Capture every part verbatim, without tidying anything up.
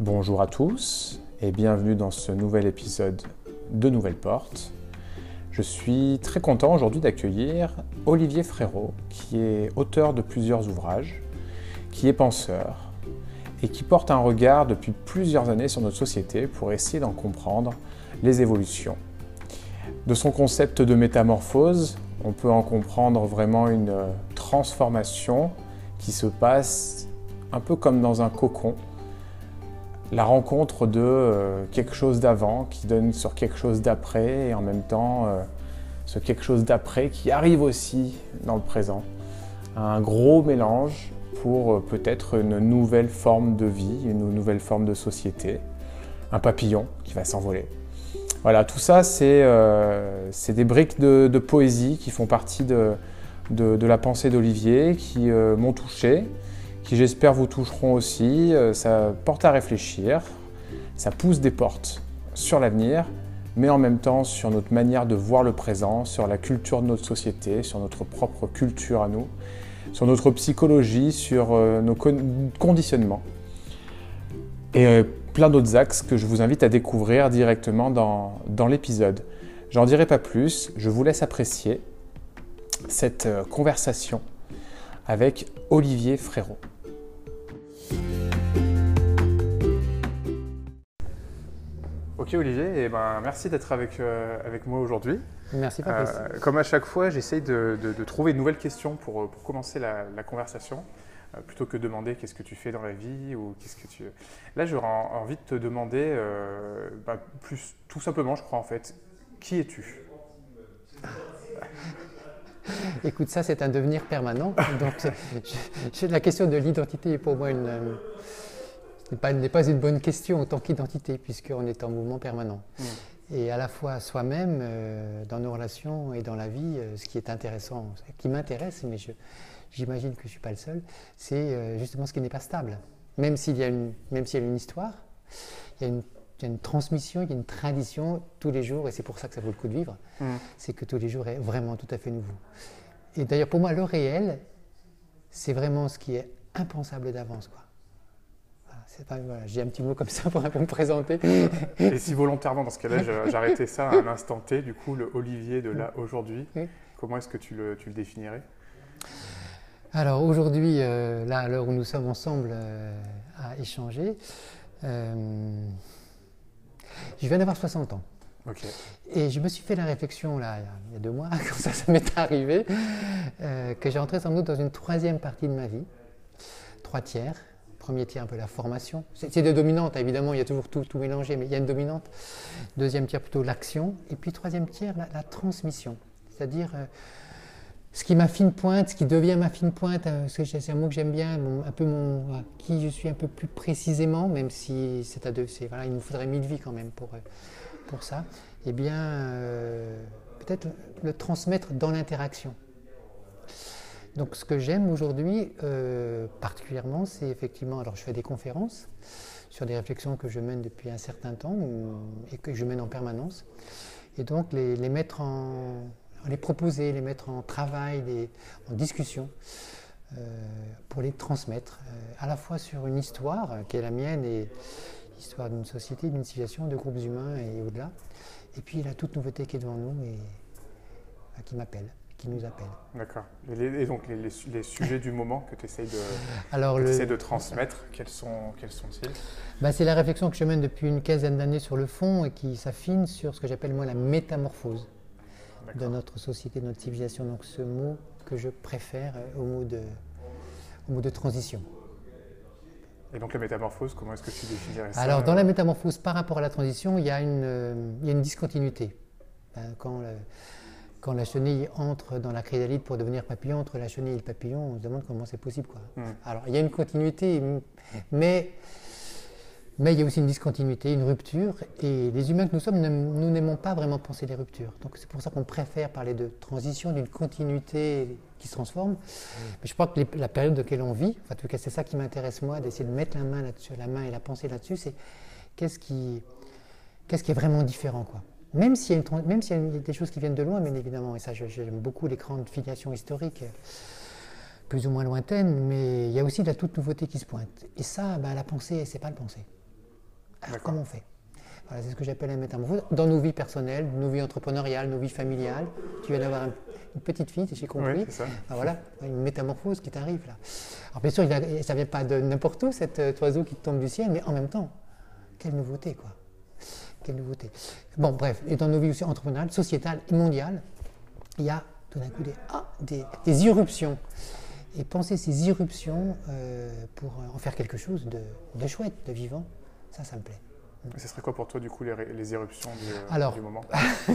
Bonjour à tous et bienvenue dans ce nouvel épisode de Nouvelles Portes. Je suis très content aujourd'hui d'accueillir Olivier Frérot, qui est auteur de plusieurs ouvrages, qui est penseur et qui porte un regard depuis plusieurs années sur notre société pour essayer d'en comprendre les évolutions. De son concept de métamorphose, on peut en comprendre vraiment une transformation qui se passe un peu comme dans un cocon. La rencontre de euh, quelque chose d'avant qui donne sur quelque chose d'après et en même temps euh, ce quelque chose d'après qui arrive aussi dans le présent. Un gros mélange pour euh, peut-être une nouvelle forme de vie, une nouvelle forme de société. Un papillon qui va s'envoler. Voilà, tout ça c'est euh, c'est des briques de, de poésie qui font partie de, de, de la pensée d'Olivier, qui euh, m'ont touché, qui j'espère vous toucheront aussi. Ça porte à réfléchir, ça pousse des portes sur l'avenir, mais en même temps sur notre manière de voir le présent, sur la culture de notre société, sur notre propre culture à nous, sur notre psychologie, sur nos conditionnements. Et plein d'autres axes que je vous invite à découvrir directement dans, dans l'épisode. J'en dirai pas plus, je vous laisse apprécier cette conversation avec Olivier Frérot. Ok Olivier, eh ben, merci d'être avec, euh, avec moi aujourd'hui. Merci Fabrice. Euh, comme à chaque fois, j'essaye de, de, de trouver de nouvelles questions pour, pour commencer la, la conversation, euh, plutôt que de demander qu'est-ce que tu fais dans la vie ou qu'est-ce que tu... Là, j'aurais envie de te demander, euh, bah, plus, tout simplement, je crois en fait, qui es-tu ? Écoute, ça c'est un devenir permanent. Donc, je, je, la question de l'identité est pour moi une, euh, n'est pas, n'est pas une bonne question en tant qu'identité, puisqu'on est en mouvement permanent. Mmh. Et à la fois soi-même, euh, dans nos relations et dans la vie, euh, ce qui est intéressant, ce qui m'intéresse, mais je, j'imagine que je ne suis pas le seul, c'est euh, justement ce qui n'est pas stable. Même s'il y a une, même s'il y a une histoire, il y a une Il y a une transmission, il y a une tradition tous les jours, et c'est pour ça que ça vaut le coup de vivre, mmh. c'est que tous les jours est vraiment tout à fait nouveau. Et d'ailleurs, pour moi, le réel, c'est vraiment ce qui est impensable d'avance, quoi. Voilà, c'est pas, voilà, j'ai un petit mot comme ça pour, pour me présenter. Et si volontairement, dans ce cas-là, j'arrêtais ça à un instant T, du coup, le Olivier de là, aujourd'hui, oui. Comment est-ce que tu le, tu le définirais ? Alors aujourd'hui, euh, là, à l'heure où nous sommes ensemble euh, à échanger, euh, je viens d'avoir soixante ans. Okay. Et je me suis fait la réflexion, là, il y a deux mois, quand ça, ça m'est arrivé, euh, que j'ai rentré sans doute dans une troisième partie de ma vie. Trois tiers. Premier tiers, un peu la formation. C'est, c'est des dominantes, évidemment, il y a toujours tout, tout mélangé, mais il y a une dominante. Deuxième tiers, plutôt l'action. Et puis troisième tiers, la, la transmission. C'est-à-dire euh, ce qui ma fine pointe, ce qui devient ma fine pointe, euh, c'est un mot que j'aime bien, mon, un peu mon, euh, qui je suis un peu plus précisément, même si c'est à deux, c'est, voilà, il nous faudrait mille vies quand même pour, euh, pour ça, eh bien, euh, peut-être le, le transmettre dans l'interaction. Donc ce que j'aime aujourd'hui, euh, particulièrement, c'est effectivement, alors je fais des conférences sur des réflexions que je mène depuis un certain temps et que je mène en permanence, et donc les, les mettre en... les proposer, les mettre en travail, les, en discussion, euh, pour les transmettre, euh, à la fois sur une histoire euh, qui est la mienne, et l'histoire d'une société, d'une civilisation, de groupes humains et au-delà, et puis la toute nouveauté qui est devant nous et euh, qui m'appelle, qui nous appelle. D'accord. Et, les, et donc les, les, les sujets du moment que tu essaies de, Alors, que le, de transmettre, quels, sont, quels sont-ils ? Ben, c'est la réflexion que je mène depuis une quinzaine d'années sur le fond et qui s'affine sur ce que j'appelle moi la métamorphose. D'accord. De notre société, de notre civilisation. Donc ce mot que je préfère au mot de, au mot de transition. Et donc la métamorphose, comment est-ce que tu définirais ça ? Alors dans la métamorphose, par rapport à la transition, il y a une, euh, il y a une discontinuité. Ben, quand, le, quand la chenille entre dans la chrysalide pour devenir papillon, entre la chenille et le papillon, on se demande comment c'est possible, quoi. Mmh. Alors il y a une continuité, mais... Mais il y a aussi une discontinuité, une rupture, et les humains que nous sommes, nous n'aimons pas vraiment penser les ruptures. Donc c'est pour ça qu'on préfère parler de transition, d'une continuité qui se transforme. Mmh. Mais je crois que les, la période dans laquelle on vit, enfin, en tout cas c'est ça qui m'intéresse moi, d'essayer de mettre la main là-dessus, la main et la pensée là-dessus, c'est qu'est-ce qui, qu'est-ce qui est vraiment différent, quoi. Même s'il y a, une, même s'il y a des choses qui viennent de loin, bien évidemment, et ça j'aime beaucoup les grandes filiations historiques, plus ou moins lointaines, mais il y a aussi de la toute nouveauté qui se pointe. Et ça, ben, la pensée, c'est pas le penser. Alors comment on fait? Voilà, c'est ce que j'appelle la métamorphose. Dans nos vies personnelles, nos vies entrepreneuriales, nos vies familiales, tu viens d'avoir un, une petite fille, si j'ai compris. Oui, c'est ça. Ben voilà, une métamorphose qui t'arrive là. Alors bien sûr, il a, ça ne vient pas de n'importe où, cet euh, oiseau qui tombe du ciel, mais en même temps, quelle nouveauté quoi. Quelle nouveauté. Bon, bref, et dans nos vies aussi entrepreneuriales, sociétales et mondiales, il y a tout d'un coup des, ah, des, des irruptions. Et penser ces irruptions euh, pour en faire quelque chose de, de chouette, de vivant, ça, ça me plaît. Et ce serait quoi pour toi, du coup, les, les irruptions du, alors, du moment?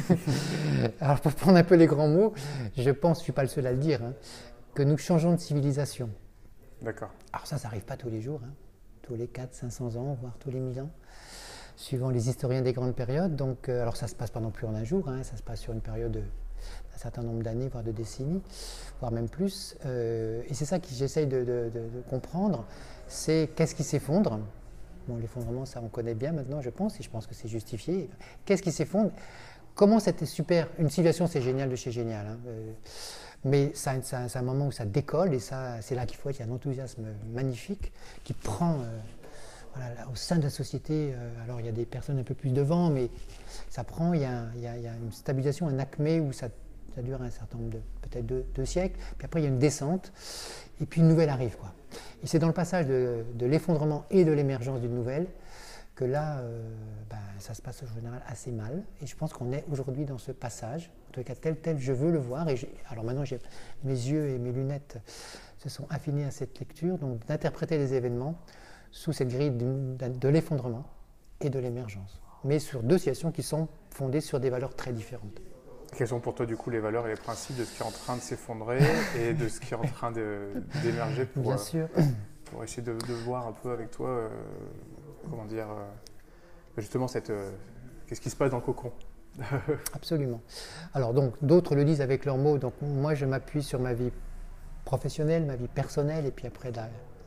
Alors, pour prendre un peu les grands mots, je pense, je ne suis pas le seul à le dire, hein, que nous changeons de civilisation. D'accord. Alors ça, ça n'arrive pas tous les jours, hein, tous les quatre cents, cinq cents ans, voire tous les mille ans, suivant les historiens des grandes périodes. Donc, euh, alors ça ne se passe pas non plus en un jour, hein, ça se passe sur une période d'un certain nombre d'années, voire de décennies, voire même plus. Euh, et c'est ça que j'essaye de, de, de, de comprendre, c'est qu'est-ce qui s'effondre. Bon, l'effondrement, ça on connaît bien maintenant, je pense, et je pense que c'est justifié. Qu'est-ce qui s'effondre? Comment c'était super? Une civilisation, c'est génial de chez génial. Hein. Euh, mais ça, ça, c'est un moment où ça décolle, et ça, c'est là qu'il faut être. Il y a un enthousiasme magnifique qui prend euh, voilà, là, au sein de la société. Euh, alors, il y a des personnes un peu plus devant, mais ça prend. Il y a, il y a, il y a une stabilisation, un acmé où ça, ça dure un certain nombre de, peut-être deux, deux siècles. Puis après, il y a une descente, et puis une nouvelle arrive, quoi. Et c'est dans le passage de, de l'effondrement et de l'émergence d'une nouvelle que là, euh, ben, ça se passe en général assez mal. Et je pense qu'on est aujourd'hui dans ce passage, en tout cas tel tel je veux le voir. Et alors maintenant, j'ai, mes yeux et mes lunettes se sont affinés à cette lecture, donc d'interpréter les événements sous cette grille de, de l'effondrement et de l'émergence. Mais sur deux situations qui sont fondées sur des valeurs très différentes. Quelles sont pour toi, du coup, les valeurs et les principes de ce qui est en train de s'effondrer et de ce qui est en train de, d'émerger pour, Bien euh, sûr. pour essayer de, de voir un peu avec toi, euh, comment dire, euh, justement, cette, euh, qu'est-ce qui se passe dans le cocon? Absolument. Alors, donc, d'autres le disent avec leurs mots. Donc, moi, je m'appuie sur ma vie professionnelle, ma vie personnelle, et puis après, de la,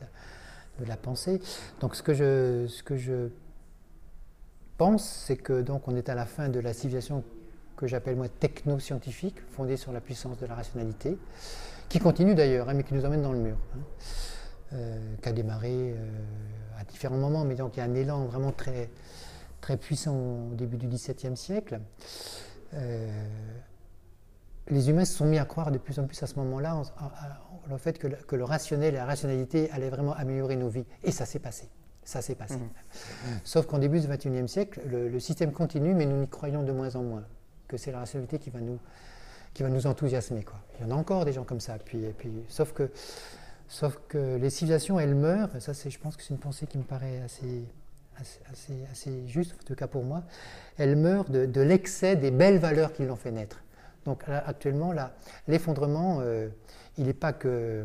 de la pensée. Donc, ce que je, ce que je pense, c'est que donc, on est à la fin de la civilisation que j'appelle moi techno-scientifique, fondée sur la puissance de la rationalité, qui continue d'ailleurs, hein, mais qui nous emmène dans le mur, hein, euh, qui a démarré euh, à différents moments, mais donc il y a un élan vraiment très, très puissant au début du dix-septième siècle. Euh, les humains se sont mis à croire de plus en plus à ce moment-là, en, en, en, le fait que le, que le rationnel et la rationalité allaient vraiment améliorer nos vies, et ça s'est passé. Ça s'est passé. Mmh. Sauf qu'en début du vingt et unième siècle, le, le système continue, mais nous y croyons de moins en moins. Que c'est la rationalité qui va nous, qui va nous enthousiasmer, quoi. Il y en a encore des gens comme ça. Puis, et puis, sauf, que, sauf que les civilisations, elles meurent, et ça, c'est, je pense que c'est une pensée qui me paraît assez, assez, assez, assez juste, en tout cas pour moi, elles meurent de, de l'excès des belles valeurs qui l'ont fait naître. Donc là, actuellement, là, l'effondrement, euh, il n'est pas que...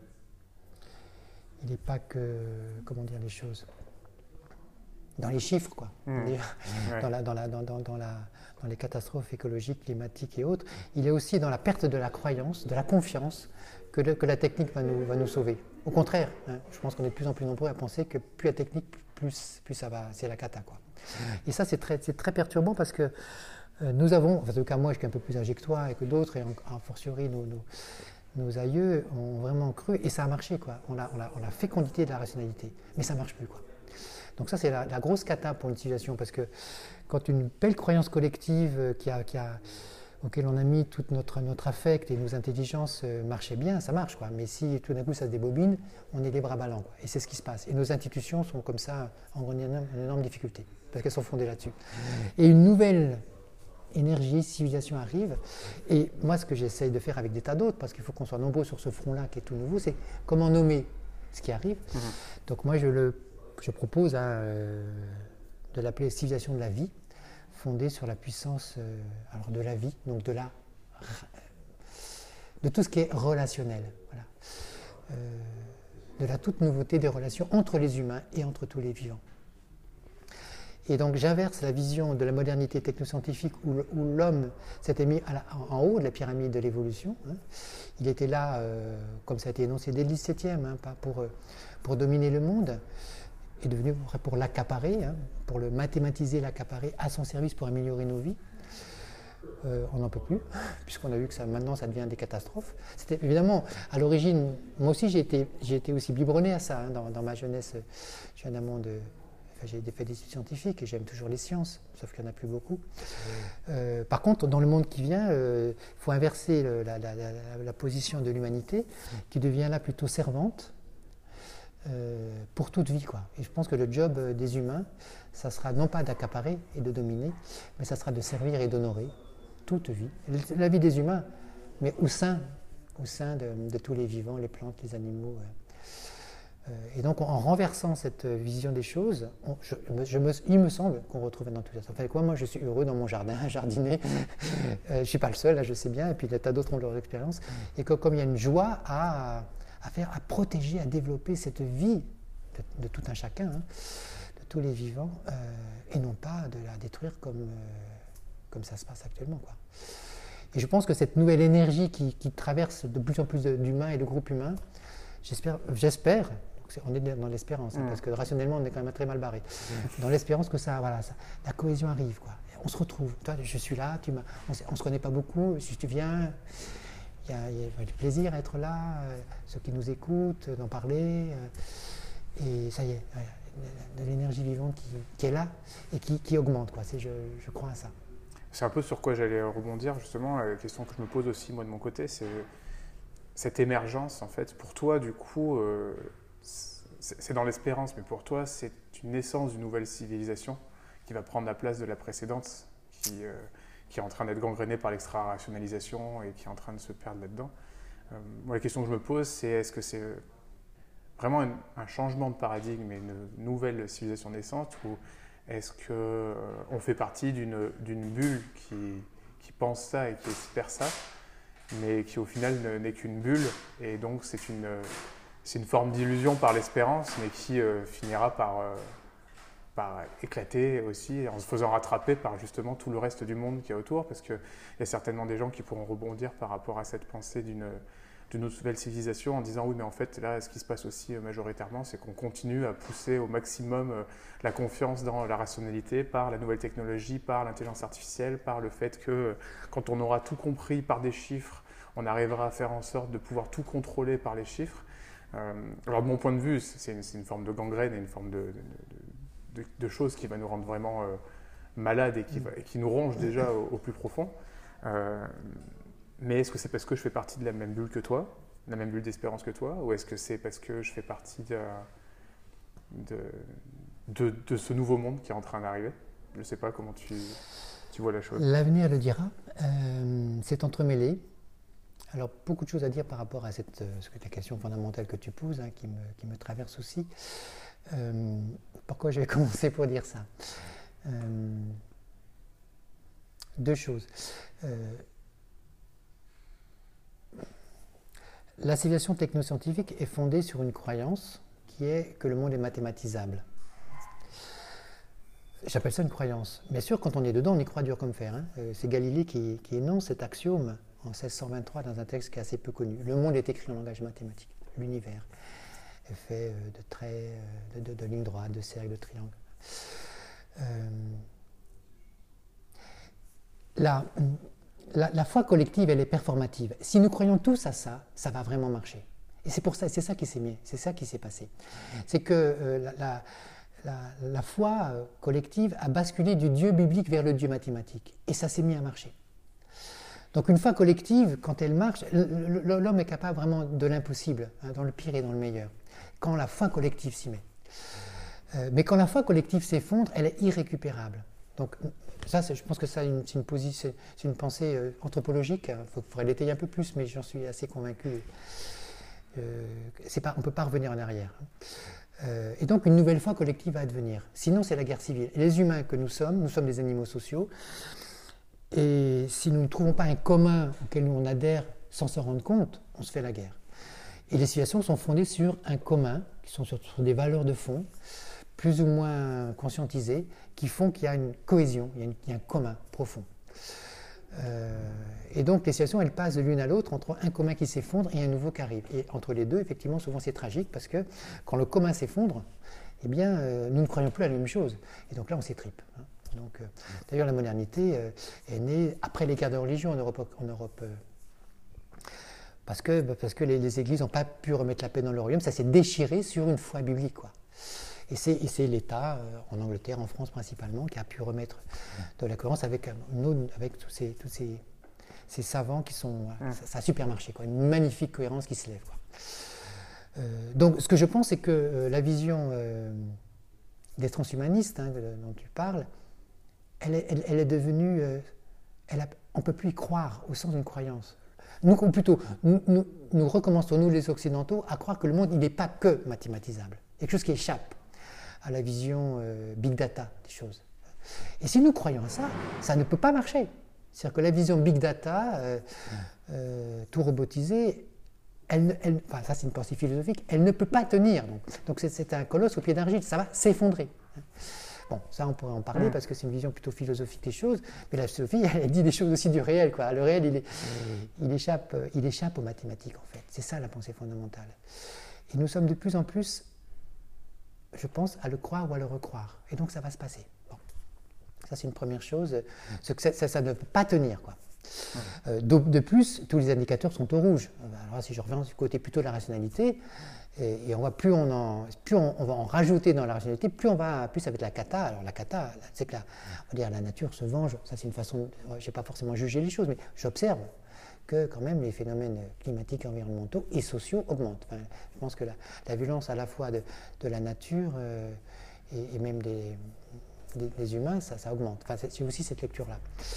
Il n'est pas que... Comment dire les choses dans les chiffres, quoi. Mmh. Dans, la, dans, la, dans, dans, dans, la, dans les catastrophes écologiques, climatiques et autres. Il est aussi dans la perte de la croyance, de la confiance que, le, que la technique va nous, va nous sauver. Au contraire, hein, je pense qu'on est de plus en plus nombreux à penser que plus la technique, plus, plus ça va, c'est la cata, quoi. Mmh. Et ça, c'est très, c'est très perturbant parce que euh, nous avons, enfin, en tout cas moi, je suis un peu plus âgé que toi et que d'autres, et en, en fortiori nos, nos, nos aïeux ont vraiment cru, et ça a marché, quoi. On a, on a, on a fécondité de la rationalité, mais ça ne marche plus, quoi. Donc ça, c'est la, la grosse cata pour une civilisation, parce que quand une belle croyance collective qui a, qui a, auquel on a mis tout notre, notre affect et nos intelligences euh, marchait bien, ça marche, quoi. Mais si tout d'un coup ça se débobine, on est les bras ballants, quoi. Et c'est ce qui se passe. Et nos institutions sont comme ça en énorme, en énorme difficulté, parce qu'elles sont fondées là-dessus. Et une nouvelle énergie, civilisation arrive. Et moi, ce que j'essaye de faire avec des tas d'autres, parce qu'il faut qu'on soit nombreux sur ce front-là qui est tout nouveau, c'est comment nommer ce qui arrive. Mmh. Donc moi, je le je propose hein, euh, de l'appeler civilisation de la vie, fondée sur la puissance euh, alors de la vie, donc de, la, de tout ce qui est relationnel. Voilà. Euh, de la toute nouveauté des relations entre les humains et entre tous les vivants. Et donc j'inverse la vision de la modernité technoscientifique où, où l'homme s'était mis à la, en, en haut de la pyramide de l'évolution. Hein. Il était là, euh, comme ça a été énoncé dès le dix-septième, hein, pas pour, pour dominer le monde, est devenu pour l'accaparer, hein, pour le mathématiser, l'accaparer à son service pour améliorer nos vies. Euh, on n'en peut plus, puisqu'on a vu que ça, maintenant ça devient des catastrophes. C'était évidemment, à l'origine, moi aussi j'ai été, j'ai été aussi biberonné à ça, hein, dans, dans ma jeunesse. Je viens d'un monde j'ai fait des études scientifiques et j'aime toujours les sciences, sauf qu'il n'y en a plus beaucoup. Euh, par contre, dans le monde qui vient, il euh, faut inverser le, la, la, la, la position de l'humanité, qui devient là plutôt servante euh, pour toute vie, quoi. Et je pense que le job des humains, ça sera non pas d'accaparer et de dominer, mais ça sera de servir et d'honorer toute vie, la vie des humains, mais au sein, au sein de, de tous les vivants, les plantes, les animaux. Euh, et donc, en renversant cette vision des choses, on, je, je me, il me semble qu'on retrouve un enthousiasme. Enfin, quoi, moi, je suis heureux dans mon jardin, à jardiner. euh, je ne suis pas le seul, là, je sais bien, et puis tas d'autres ont leur expérience. Et que, comme il y a une joie à, à faire, à protéger, à développer cette vie de, de tout un chacun, hein, de tous les vivants, euh, et non pas de la détruire comme, euh, comme ça se passe actuellement, quoi. Et je pense que cette nouvelle énergie qui, qui traverse de plus en plus d'humains et de groupes humains, j'espère, j'espère, on est dans l'espérance, hein, mmh. parce que rationnellement on est quand même très mal barré, mmh. dans l'espérance que ça, voilà, ça, la cohésion arrive, quoi. On se retrouve, toi je suis là, tu m'as, on ne se connaît pas beaucoup, si tu viens, il y, y a du plaisir à être là, euh, ceux qui nous écoutent, d'en parler, euh, et ça y est, de l'énergie vivante qui, qui est là et qui, qui augmente, quoi. C'est, je, je crois à ça. C'est un peu sur quoi j'allais rebondir, justement, la question que je me pose aussi, moi, de mon côté, c'est cette émergence, en fait. Pour toi, du coup, euh, c'est dans l'espérance, mais pour toi, c'est une naissance d'une nouvelle civilisation qui va prendre la place de la précédente, qui, euh, qui est en train d'être gangrénée par l'extra-rationalisation et qui est en train de se perdre là-dedans. Euh, moi, la question que je me pose, c'est est-ce que c'est vraiment un, un changement de paradigme et une nouvelle civilisation naissante, ou est-ce qu'on euh, fait partie d'une d'une bulle qui, qui pense ça et qui espère ça, mais qui au final n'est qu'une bulle, et donc c'est une, c'est une forme d'illusion par l'espérance, mais qui euh, finira par, euh, par éclater aussi, en se faisant rattraper par justement tout le reste du monde qui est autour, parce qu'il y a certainement des gens qui pourront rebondir par rapport à cette pensée d'une d'une nouvelle civilisation en disant oui, mais en fait là ce qui se passe aussi majoritairement, c'est qu'on continue à pousser au maximum la confiance dans la rationalité par la nouvelle technologie, par l'intelligence artificielle, par le fait que quand on aura tout compris par des chiffres, on arrivera à faire en sorte de pouvoir tout contrôler par les chiffres. Euh, alors de mon point de vue, c'est une, une forme de gangrène et une forme de, de, de, de choses qui va nous rendre vraiment euh, malades et qui, va, et qui nous ronge déjà au, au plus profond. Euh, Mais est-ce que c'est parce que je fais partie de la même bulle que toi, la même bulle d'espérance que toi, ou est-ce que c'est parce que je fais partie de, de, de, de ce nouveau monde qui est en train d'arriver? Je ne sais pas comment tu, tu vois la chose. L'avenir le dira. Euh, c'est entremêlé. Alors, beaucoup de choses à dire par rapport à cette, la question fondamentale que tu poses, hein, qui, me, qui me traverse aussi. Euh, pourquoi je vais commencer pour dire ça? euh, Deux choses. Euh, La civilisation technoscientifique est fondée sur une croyance qui est que le monde est mathématisable. J'appelle ça une croyance. Bien sûr, quand on est dedans, on y croit dur comme fer. Hein. C'est Galilée qui, qui énonce cet axiome en seize cent vingt-trois dans un texte qui est assez peu connu. Le monde est écrit en langage mathématique. L'univers est fait de traits, de, de, de lignes droites, de cercles, de triangles. Euh, là... La, la foi collective, elle est performative. Si nous croyons tous à ça, ça va vraiment marcher. Et c'est pour ça, c'est ça qui s'est mis, c'est ça qui s'est passé. C'est que euh, la, la, la, la foi collective a basculé du Dieu biblique vers le Dieu mathématique. Et ça s'est mis à marcher. Donc une foi collective, quand elle marche, l'homme est capable vraiment de l'impossible, hein, dans le pire et dans le meilleur, quand la foi collective s'y met. Euh, mais quand la foi collective s'effondre, elle est irrécupérable. Donc ça, je pense que ça, c'est une, position, c'est une pensée euh, anthropologique. Il faudrait l'étayer un peu plus, mais j'en suis assez convaincu. Euh, c'est pas, on ne peut pas revenir en arrière. Euh, et donc, une nouvelle foi collective va advenir. Sinon, c'est la guerre civile. Et les humains que nous sommes, nous sommes des animaux sociaux. Et si nous ne trouvons pas un commun auquel nous on adhère sans s'en rendre compte, on se fait la guerre. Et les civilisations sont fondées sur un commun, qui sont sur, sur des valeurs de fond, plus ou moins conscientisés, qui font qu'il y a une cohésion, il y a, une, il y a un commun profond. Euh, et donc les situations, elles passent de l'une à l'autre entre un commun qui s'effondre et un nouveau qui arrive. Et entre les deux, effectivement, souvent c'est tragique parce que quand le commun s'effondre, eh bien, euh, nous ne croyons plus à la même chose. Et donc là, on s'étripe. Hein. Donc, euh, d'ailleurs, la modernité euh, est née après les guerres de religion en Europe, en Europe euh, parce que, parce que les, les églises n'ont pas pu remettre la paix dans le royaume. Ça s'est déchiré sur une foi biblique, quoi. Et c'est, et c'est l'État, euh, en Angleterre, en France principalement, qui a pu remettre de la cohérence avec, une autre, avec tous, ces, tous ces, ces savants qui sont... Mmh. Ça, ça a super marché, quoi, une magnifique cohérence qui se lève, quoi. Euh, donc ce que je pense, c'est que euh, la vision euh, des transhumanistes, hein, de, dont tu parles, elle est, elle, elle est devenue... Euh, elle a, on ne peut plus y croire au sens d'une croyance. Nous, ou plutôt, nous, nous, nous recommençons, nous les Occidentaux, à croire que le monde, il n'est pas que mathématisable. Il y a quelque chose qui échappe à la vision euh, big data des choses. Et si nous croyons à ça, ça ne peut pas marcher. C'est-à-dire que la vision big data, euh, euh, tout robotisé, elle, elle, enfin ça c'est une pensée philosophique, elle ne peut pas tenir. Donc, donc c'est, c'est un colosse au pied d'argile, ça va s'effondrer. Bon, ça on pourrait en parler parce que c'est une vision plutôt philosophique des choses, mais la philosophie, elle, elle dit des choses aussi du réel, quoi. Le réel, il, est, il, échappe, il échappe aux mathématiques, en fait. C'est ça la pensée fondamentale. Et nous sommes de plus en plus, je pense, à le croire ou à le recroire. Et donc ça va se passer. Bon. Ça c'est une première chose, c'est que ça, ça, ça ne peut pas tenir, quoi. Euh, de, de plus, tous les indicateurs sont au rouge. Alors là, si je reviens du côté plutôt de la rationalité, et, et on voit plus on, en, plus on, on va en rajouter dans la rationalité, plus on va, plus ça va être la cata. Alors la cata, c'est que la, on va dire, la nature se venge. Ça c'est une façon, je n'ai pas forcément jugé les choses, mais j'observe que quand même les phénomènes climatiques, environnementaux et sociaux augmentent. Enfin, je pense que la, la violence à la fois de, de la nature euh, et, et même des, des, des humains, ça, ça augmente. Enfin, c'est, c'est aussi cette lecture-là.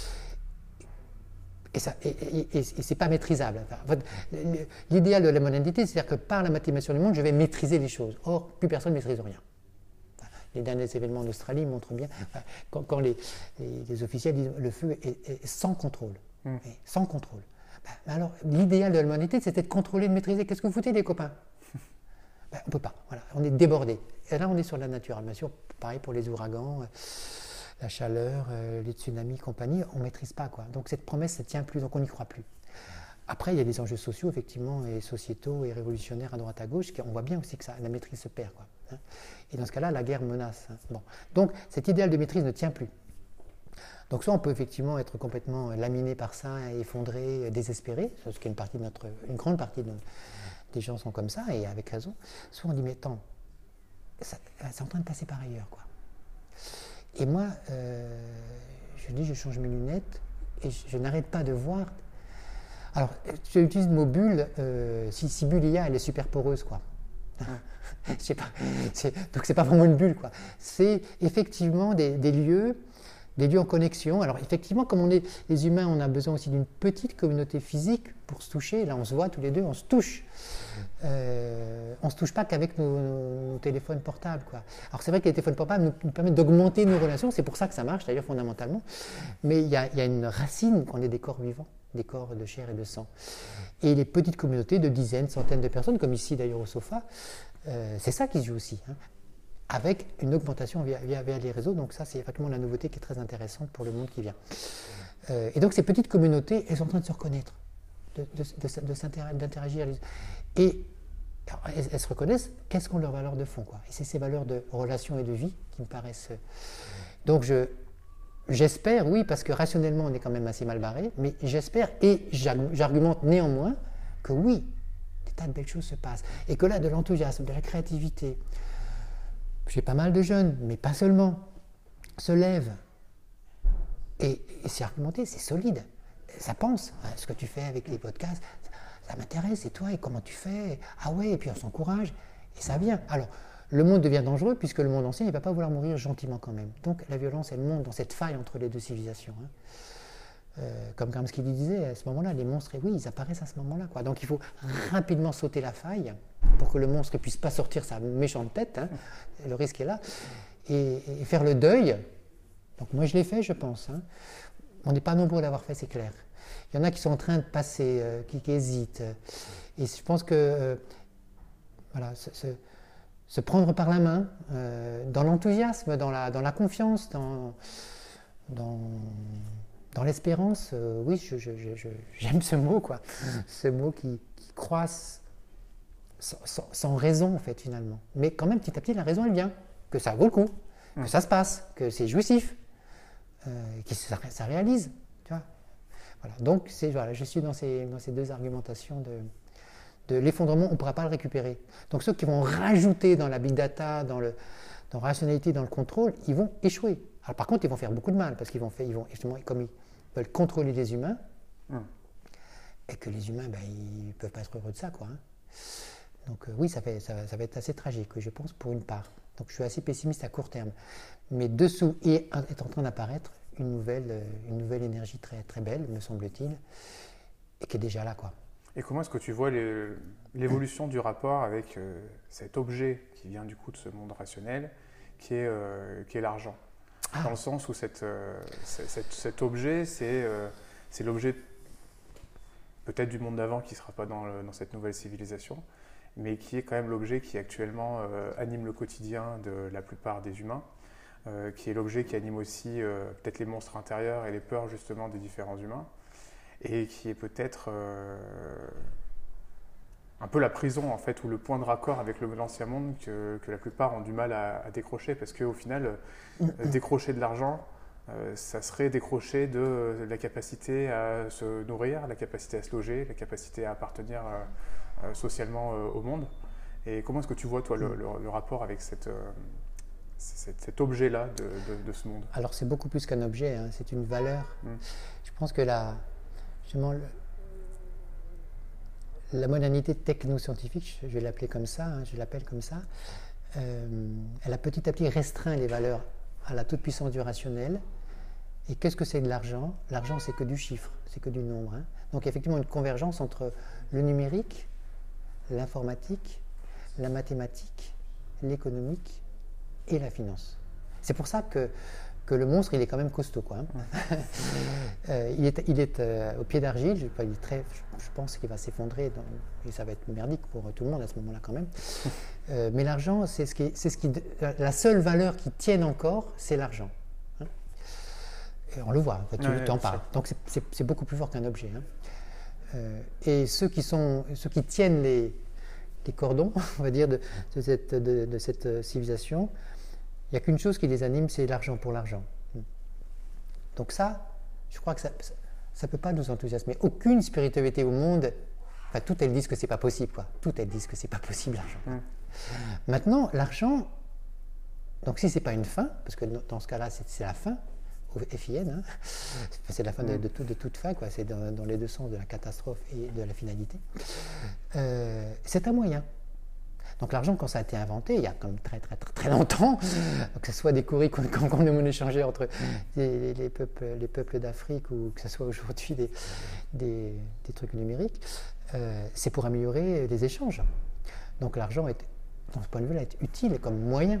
Et, ça, et, et, et, et c'est pas maîtrisable. Enfin, l'idéal de la modernité, c'est-à-dire que par la mathématisation du monde, je vais maîtriser les choses. Or, plus personne ne maîtrise rien. Enfin, les derniers événements en Australie montrent bien, enfin, quand, quand les, les, les officiels disent le feu est, est sans contrôle. Mmh. Sans contrôle. Ben, alors, l'idéal de la modernité, c'était de contrôler, de maîtriser. Qu'est-ce que vous foutez, les copains? Ben, on ne peut pas. Voilà, on est débordé. Et là, on est sur la nature. Bien sûr, pareil pour les ouragans. La chaleur, euh, les tsunamis, compagnie, on ne maîtrise pas, quoi. Donc cette promesse ne tient plus, donc on n'y croit plus. Après, il y a des enjeux sociaux, effectivement, et sociétaux et révolutionnaires à droite à gauche, qui, on voit bien aussi que ça, la maîtrise se perd, quoi, hein. Et dans ce cas-là, la guerre menace, hein. Bon. Donc cet idéal de maîtrise ne tient plus. Donc soit on peut effectivement être complètement laminé par ça, effondré, désespéré, ce qui est une, partie de notre, une grande partie de, des gens sont comme ça, et avec raison. Soit on dit, mais attends, ça, c'est en train de passer par ailleurs, quoi. Et moi, euh, je dis, je change mes lunettes et je, je n'arrête pas de voir. Alors, j'utilise le mot bulle. Euh, si, si bulle il y a, elle est super poreuse, quoi. Je sais pas. C'est, donc, c'est pas vraiment une bulle, quoi. C'est effectivement des, des lieux, des lieux en connexion. Alors, effectivement, comme on est les humains, on a besoin aussi d'une petite communauté physique pour se toucher. Là, on se voit tous les deux, on se touche. Euh, on ne se touche pas qu'avec nos, nos, nos téléphones portables, quoi. Alors c'est vrai que les téléphones portables nous, nous permettent d'augmenter nos relations, c'est pour ça que ça marche d'ailleurs fondamentalement, mais il y, y a une racine qu'on est des corps vivants, des corps de chair et de sang. Et les petites communautés de dizaines, centaines de personnes, comme ici d'ailleurs au sofa, euh, c'est ça qui se joue aussi, hein, avec une augmentation via, via, via les réseaux, donc ça c'est effectivement la nouveauté qui est très intéressante pour le monde qui vient. Euh, et donc ces petites communautés, elles sont en train de se reconnaître, de, de, de, de, de s'interagir, d'interagir. Et alors, elles, elles se reconnaissent, quelles sont leurs valeurs de fond, quoi. Et c'est ces valeurs de relation et de vie qui me paraissent... Donc je, j'espère, oui, parce que rationnellement on est quand même assez mal barré, mais j'espère et j'argumente néanmoins que oui, des tas de belles choses se passent. Et que là, de l'enthousiasme, de la créativité, j'ai pas mal de jeunes, mais pas seulement, se lèvent. Et, et c'est argumenté, c'est solide. Ça pense, hein, ce que tu fais avec les podcasts, ça m'intéresse, et toi, et comment tu fais? Ah ouais, et puis on s'encourage, et ça vient. Alors, le monde devient dangereux, puisque le monde ancien, il ne va pas vouloir mourir gentiment quand même. Donc la violence, elle monte dans cette faille entre les deux civilisations. Hein. Euh, comme Gramsci disait, à ce moment-là, les monstres, et oui, ils apparaissent à ce moment-là, quoi. Donc il faut rapidement sauter la faille, pour que le monstre ne puisse pas sortir sa méchante tête, hein. Le risque est là, et, et faire le deuil. Donc moi, je l'ai fait, je pense. Hein. On n'est pas nombreux à l'avoir fait, c'est clair. Il y en a qui sont en train de passer, euh, qui, qui hésitent. Et je pense que euh, voilà, se, se, se prendre par la main, euh, dans l'enthousiasme, dans la, dans la confiance, dans, dans, dans l'espérance, euh, oui, je, je, je, je, j'aime ce mot, quoi. Ce mot qui, qui croisse sans, sans, sans raison, en fait, finalement. Mais quand même, petit à petit, la raison, elle vient. Que ça vaut le coup, que ça se passe, que c'est jouissif, euh, que ça, ça réalise, tu vois. Voilà. Donc, c'est, voilà, je suis dans ces, dans ces deux argumentations de, de l'effondrement, on ne pourra pas le récupérer. Donc, ceux qui vont rajouter dans la big data, dans, le, dans la rationalité, dans le contrôle, ils vont échouer. Alors par contre, ils vont faire beaucoup de mal, parce qu'ils vont faire, ils vont, justement, comme ils veulent contrôler les humains, mmh. et que les humains, ben, ils ne peuvent pas être heureux de ça, quoi. Hein. Donc euh, oui, ça, fait, ça, ça va être assez tragique, je pense, pour une part. Donc je suis assez pessimiste à court terme. Mais dessous est, est en train d'apparaître une nouvelle, une nouvelle énergie très, très belle, me semble-t-il, et qui est déjà là, quoi. Et comment est-ce que tu vois les, l'évolution du rapport avec euh, cet objet qui vient du coup de ce monde rationnel, qui est, euh, qui est l'argent? Ah. Dans le sens où cette, euh, cette, cet objet, c'est, euh, c'est l'objet peut-être du monde d'avant qui ne sera pas dans, le, dans cette nouvelle civilisation, mais qui est quand même l'objet qui actuellement euh, anime le quotidien de la plupart des humains, euh, qui est l'objet qui anime aussi euh, peut-être les monstres intérieurs et les peurs justement des différents humains, et qui est peut-être euh, un peu la prison en fait, ou le point de raccord avec le, l'ancien monde que, que la plupart ont du mal à, à décrocher, parce qu'au final, euh, décrocher de l'argent, euh, ça serait décrocher de, de la capacité à se nourrir, la capacité à se loger, la capacité à appartenir euh, euh, socialement euh, au monde. Et comment est-ce que tu vois toi le, le, le rapport avec cette, euh, cet, cet objet-là de, de, de ce monde? Alors c'est beaucoup plus qu'un objet, hein, c'est une valeur. Mm. Je pense que la Justement, le, la modernité techno-scientifique, je vais l'appeler comme ça, hein, je l'appelle comme ça, euh, elle a petit à petit restreint les valeurs à la toute-puissance du rationnel. Et qu'est-ce que c'est de l'argent? L'argent, c'est que du chiffre, c'est que du nombre. Hein. Donc, il y a effectivement une convergence entre le numérique, l'informatique, la mathématique, l'économique et la finance. C'est pour ça que que le monstre, il est quand même costaud, quoi. Hein. euh, il est, il est euh, au pied d'argile, je, il est très, je, je pense qu'il va s'effondrer, dans, et ça va être merdique pour tout le monde à ce moment-là quand même. Euh, mais l'argent, c'est ce qui, c'est ce qui, la seule valeur qui tienne encore, c'est l'argent. Hein. Et on le voit, en fait, tu ouais, en parles. Donc c'est, c'est, c'est beaucoup plus fort qu'un objet. Hein. Euh, et ceux qui, sont, ceux qui tiennent les, les cordons, on va dire, de, de, cette, de, de cette civilisation, il n'y a qu'une chose qui les anime, c'est l'argent pour l'argent. Donc ça, je crois que ça ne peut pas nous enthousiasmer. Aucune spiritualité au monde, enfin, toutes elles disent que ce n'est pas possible. Quoi. Toutes elles disent que ce n'est pas possible, l'argent. Mmh. Maintenant, l'argent, donc si ce n'est pas une fin, parce que dans ce cas-là, c'est, c'est la fin, au F I N, hein, c'est la fin mmh. de, de, tout, de toute fin, quoi. C'est dans, dans les deux sens de la catastrophe et de la finalité. Euh, c'est un moyen. Donc l'argent, quand ça a été inventé, il y a quand même très très très, très longtemps, que ce soit des courriers qu'on, qu'on a monnaie échangée entre les, les, peuples, les peuples d'Afrique ou que ce soit aujourd'hui des, des, des trucs numériques, euh, c'est pour améliorer les échanges. Donc l'argent, est, dans ce point de vue-là, est utile comme moyen.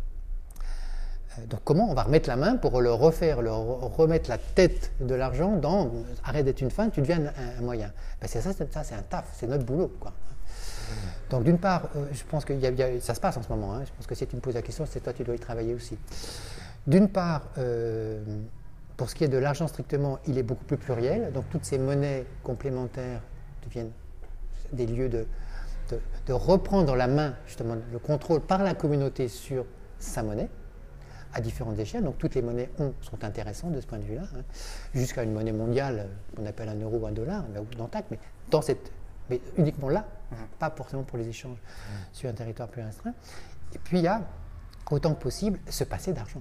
Euh, donc comment on va remettre la main pour le refaire, le remettre la tête de l'argent dans « arrête d'être une fin, tu deviens un, un moyen ». Ben c'est ça, c'est, ça, c'est un taf, c'est notre boulot, quoi. Donc d'une part, euh, je pense que y a, y a, ça se passe en ce moment, hein. Je pense que si tu me poses la question, c'est toi tu dois y travailler aussi. D'une part, euh, pour ce qui est de l'argent strictement, il est beaucoup plus pluriel, donc toutes ces monnaies complémentaires deviennent des lieux de, de, de reprendre la main, justement, le contrôle par la communauté sur sa monnaie, à différentes échelles, donc toutes les monnaies ont, sont intéressantes de ce point de vue-là, hein, jusqu'à une monnaie mondiale qu'on appelle un euro ou un dollar, ou dans T A C, mais dans cette... mais uniquement là, mmh. pas forcément pour les échanges mmh. sur un territoire plus restreint. Et puis il y a, autant que possible, se passer d'argent.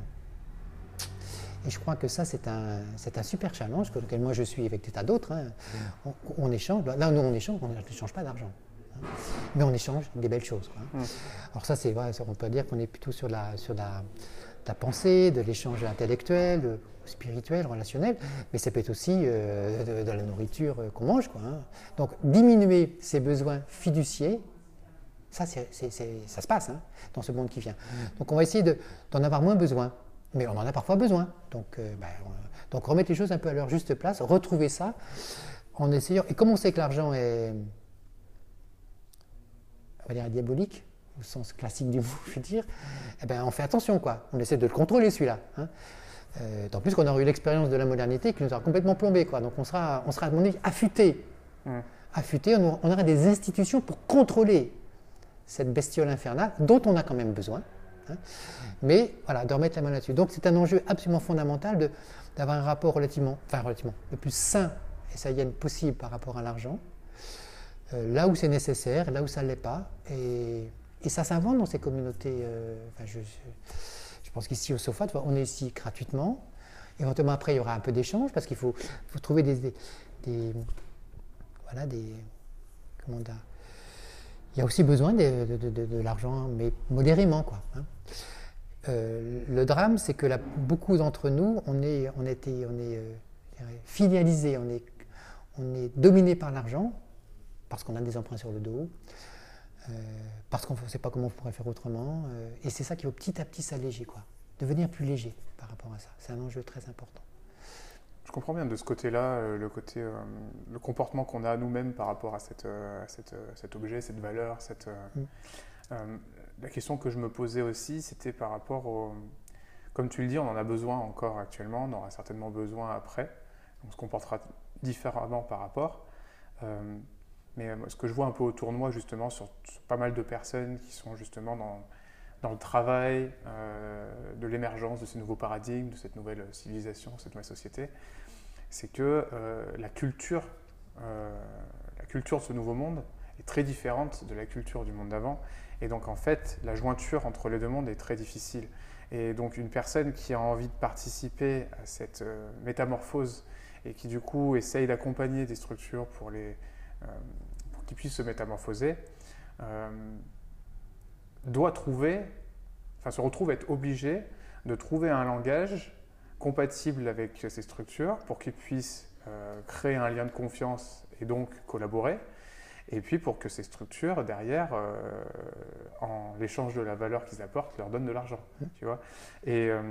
Et je crois que ça, c'est un, c'est un super challenge, auquel moi je suis avec des tas d'autres. Hein. Mmh. On, on échange, là nous on échange, on n'échange pas d'argent. Hein. Mais on échange des belles choses. Hein. Mmh. Alors ça, c'est vrai, on peut dire qu'on est plutôt sur la, sur la, la pensée, de l'échange intellectuel, de, spirituel, relationnel, mais ça peut être aussi euh, de, de la nourriture qu'on mange, quoi, hein. Donc diminuer ses besoins fiduciaires, ça, c'est, c'est, c'est, ça se passe hein, dans ce monde qui vient. Donc on va essayer de, d'en avoir moins besoin, mais on en a parfois besoin. Donc, euh, ben, on, donc remettre les choses un peu à leur juste place, retrouver ça en essayant. Et comme on sait que l'argent est, on va dire, diabolique, au sens classique du mot, je veux dire, eh ben, on fait attention, quoi. On essaie de le contrôler, celui-là. Hein. Euh, en plus qu'on aura eu l'expérience de la modernité qui nous aura complètement plombé, quoi. Donc on sera, on sera à mon avis, affûté. Mmh. Affûté, on aura, on aura des institutions pour contrôler cette bestiole infernale dont on a quand même besoin. Hein. Mais voilà, de remettre la main là-dessus. Donc c'est un enjeu absolument fondamental de, d'avoir un rapport relativement, enfin relativement, le plus sain et sain possible par rapport à l'argent, euh, là où c'est nécessaire, là où ça ne l'est pas, et, Et ça s'invente dans ces communautés. Euh, enfin, je, je, je pense qu'ici au SOFA, on est ici gratuitement. Éventuellement après, il y aura un peu d'échange parce qu'il faut, faut trouver des, des, des, voilà, des, comment dire, il y a aussi besoin de, de, de, de, de l'argent, mais modérément, quoi. Hein. Euh, le drame, c'est que là, beaucoup d'entre nous, on est, on était, on est euh, filialisés, on est, on est dominés par l'argent parce qu'on a des emprunts sur le dos, euh, parce qu'on ne sait pas comment on pourrait faire autrement, euh, et c'est ça qui va petit à petit s'alléger, quoi. Devenir plus léger par rapport à ça. C'est un enjeu très important. Je comprends bien de ce côté-là, euh, le côté, euh, le comportement qu'on a nous-mêmes par rapport à, cette, euh, à cette, euh, cet objet, cette valeur. Cette, euh, mm. euh, la question que je me posais aussi, c'était par rapport au... Comme tu le dis, on en a besoin encore actuellement, on aura certainement besoin après. On se comportera différemment par rapport. Euh, mais ce que je vois un peu autour de moi, justement, sur, sur pas mal de personnes qui sont justement dans... dans le travail, euh, de l'émergence de ces nouveaux paradigmes, de cette nouvelle civilisation, cette nouvelle société, c'est que euh, la culture, euh, la culture de ce nouveau monde est très différente de la culture du monde d'avant. Et donc en fait, la jointure entre les deux mondes est très difficile. Et donc une personne qui a envie de participer à cette euh, métamorphose et qui du coup essaye d'accompagner des structures pour, les, euh, pour qu'ils puissent se métamorphoser, euh, doit trouver, enfin se retrouve à être obligé de trouver un langage compatible avec ces structures pour qu'ils puissent euh, créer un lien de confiance et donc collaborer, et puis pour que ces structures, derrière, euh, en l'échange de la valeur qu'ils apportent, leur donnent de l'argent. Tu vois et, euh,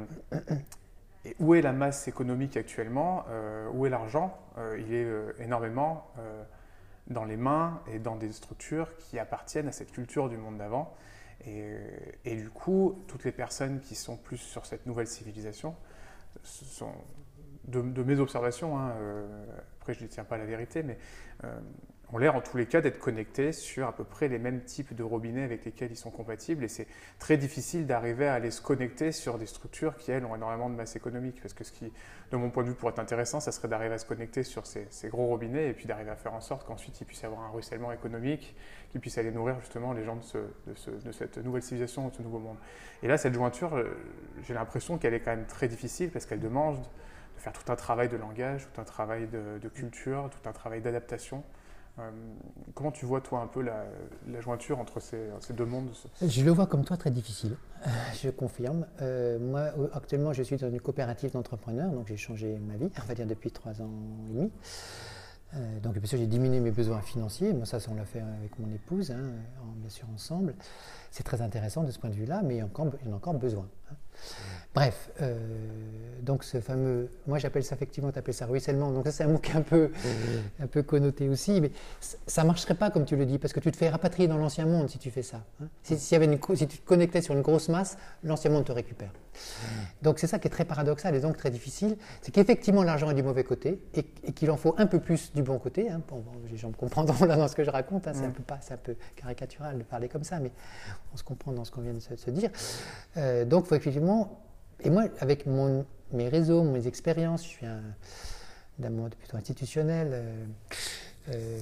et où est la masse économique actuellement euh, Où est l'argent euh, Il est euh, énormément euh, dans les mains et dans des structures qui appartiennent à cette culture du monde d'avant. Et, et du coup, toutes les personnes qui sont plus sur cette nouvelle civilisation, ce sont de, de mes observations, hein, euh, après je ne détiens pas la vérité, mais euh, ont l'air en tous les cas d'être connectés sur à peu près les mêmes types de robinets avec lesquels ils sont compatibles. Et c'est très difficile d'arriver à aller se connecter sur des structures qui, elles, ont énormément de masse économique. Parce que ce qui, de mon point de vue, pourrait être intéressant, ça serait d'arriver à se connecter sur ces, ces gros robinets et puis d'arriver à faire en sorte qu'ensuite il puisse y avoir un ruissellement économique qui puisse aller nourrir justement les gens de, ce, de, ce, de cette nouvelle civilisation, de ce nouveau monde. Et là, cette jointure, j'ai l'impression qu'elle est quand même très difficile parce qu'elle demande de faire tout un travail de langage, tout un travail de, de culture, tout un travail d'adaptation. Euh, comment tu vois, toi, un peu la, la jointure entre ces, ces deux mondes? Je le vois comme toi très difficile, euh, je confirme. Euh, moi, actuellement, je suis dans une coopérative d'entrepreneurs, donc j'ai changé ma vie, on va dire depuis trois ans et demi. Euh, donc, bien sûr, j'ai diminué mes besoins financiers. Moi, ça, on l'a fait avec mon épouse, hein, en, bien sûr, ensemble. C'est très intéressant de ce point de vue-là, mais il y a encore, il y en a encore besoin. Hein. Bref, euh, donc ce fameux, moi j'appelle ça effectivement, tu appelles ça ruissellement, donc ça c'est un mot qui est un peu, mmh. un peu connoté aussi, mais ça ne marcherait pas comme tu le dis, parce que tu te fais rapatrier dans l'ancien monde si tu fais ça. Hein. Si, si, y avait une, si tu te connectais sur une grosse masse, l'ancien monde te récupère. Mmh. Donc c'est ça qui est très paradoxal et donc très difficile, c'est qu'effectivement l'argent est du mauvais côté et, et qu'il en faut un peu plus du bon côté. Hein. Bon, bon, les gens me comprendront là dans ce que je raconte, hein, c'est, mmh. un peu pas, c'est un peu caricatural de parler comme ça, mais on se comprend dans ce qu'on vient de se, de se dire. Euh, donc il faut effectivement... Et moi, avec mon, mes réseaux, mes expériences, je suis un, d'un monde plutôt institutionnel, euh, euh,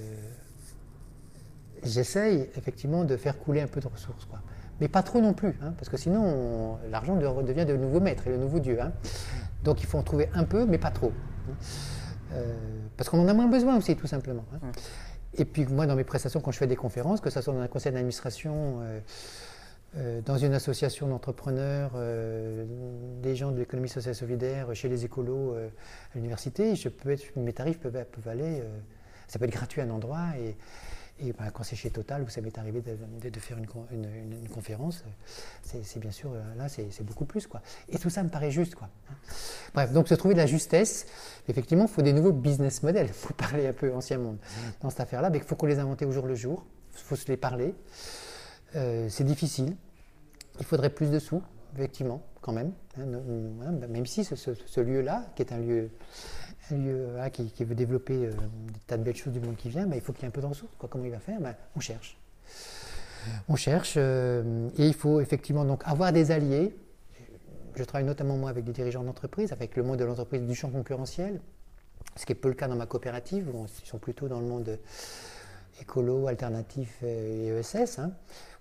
j'essaye effectivement de faire couler un peu de ressources, quoi. Mais pas trop non plus, hein, parce que sinon on, l'argent devient de nouveau maître et le nouveau Dieu. Hein. Donc il faut en trouver un peu, mais pas trop. Hein. Euh, parce qu'on en a moins besoin aussi, tout simplement. Hein. Et puis moi, dans mes prestations, quand je fais des conférences, que ce soit dans un conseil d'administration, euh, Euh, dans une association d'entrepreneurs, euh, des gens de l'économie sociale et solidaire, chez les écolos euh, à l'université, je peux être, mes tarifs peuvent, peuvent aller, euh, ça peut être gratuit à un endroit, et, et ben, quand c'est chez Total, où ça m'est arrivé de, de, de faire une, une, une, une conférence, c'est, c'est bien sûr, là c'est, c'est beaucoup plus, quoi. Et tout ça me paraît juste, quoi. Bref, donc se trouver de la justesse, effectivement, il faut des nouveaux business models, il faut parler un peu ancien monde dans cette affaire-là, mais il faut qu'on les invente au jour le jour, il faut se les parler. Euh, c'est difficile, il faudrait plus de sous, effectivement, quand même, hein, même si ce, ce, ce lieu-là, qui est un lieu, un lieu hein, qui, qui veut développer euh, des tas de belles choses du monde qui vient, bah, il faut qu'il y ait un peu de ressources. Quoi. Comment il va faire? bah, On cherche. On cherche, euh, et il faut effectivement donc avoir des alliés. Je travaille notamment moi avec des dirigeants d'entreprise, avec le monde de l'entreprise du champ concurrentiel, ce qui est peu le cas dans ma coopérative, où ils sont plutôt dans le monde écolo, alternatif et E S S, hein,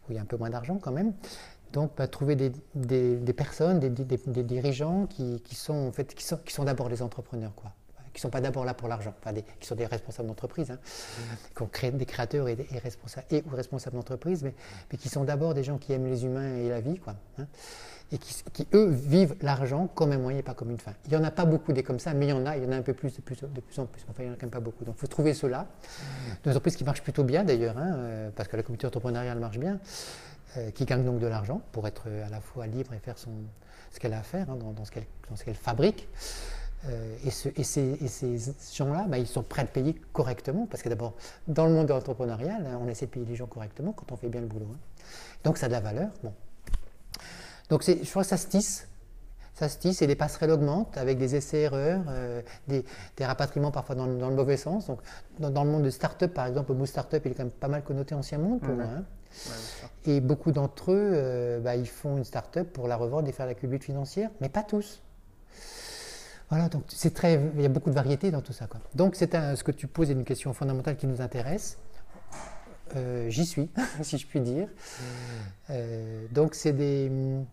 où il y a un peu moins d'argent quand même. Donc, bah, trouver des, des, des personnes, des, des, des dirigeants qui, qui sont, en fait, qui sont, qui sont d'abord des entrepreneurs, quoi. Qui ne sont pas d'abord là pour l'argent, enfin des, qui sont des responsables d'entreprise, hein, mmh. qui ont créé des créateurs et, et, responsables, et ou responsables d'entreprise, mais, mais qui sont d'abord des gens qui aiment les humains et la vie, quoi, hein, et qui, qui, eux, vivent l'argent comme un moyen et pas comme une fin. Il n'y en a pas beaucoup des comme ça, mais il y en a, il y en a un peu plus, de plus, de plus en plus. Enfin, il n'y en a quand même pas beaucoup. Donc, il faut trouver ceux-là. Mmh. Des entreprises qui marchent plutôt bien, d'ailleurs, hein, euh, parce que la communauté entrepreneuriale marche bien, euh, qui gagnent donc de l'argent pour être à la fois libre et faire son, ce qu'elle a à faire, hein, dans, dans ce qu'elle, dans ce qu'elle fabrique. Euh, et, ce, et, ces, et ces gens-là, bah, ils sont prêts à payer correctement, parce que d'abord, dans le monde entrepreneurial, hein, on essaie de payer les gens correctement quand on fait bien le boulot. Hein. Donc ça a de la valeur. Bon. Donc je crois que ça se tisse, ça se tisse et les passerelles augmentent avec des essais-erreurs, euh, des, des rapatriements parfois dans, dans le mauvais sens. Donc dans, dans le monde de start-up, par exemple, le mot start-up, il est quand même pas mal connoté ancien monde pour mmh. moi. Hein. Ouais, et beaucoup d'entre eux, euh, bah, ils font une start-up pour la revendre et faire la culbute financière, mais pas tous. Voilà, donc c'est très, il y a beaucoup de variétés dans tout ça, quoi. Donc c'est un, ce que tu poses est une question fondamentale qui nous intéresse. Euh, j'y suis, si je puis dire. Mmh. Euh, donc c'est des,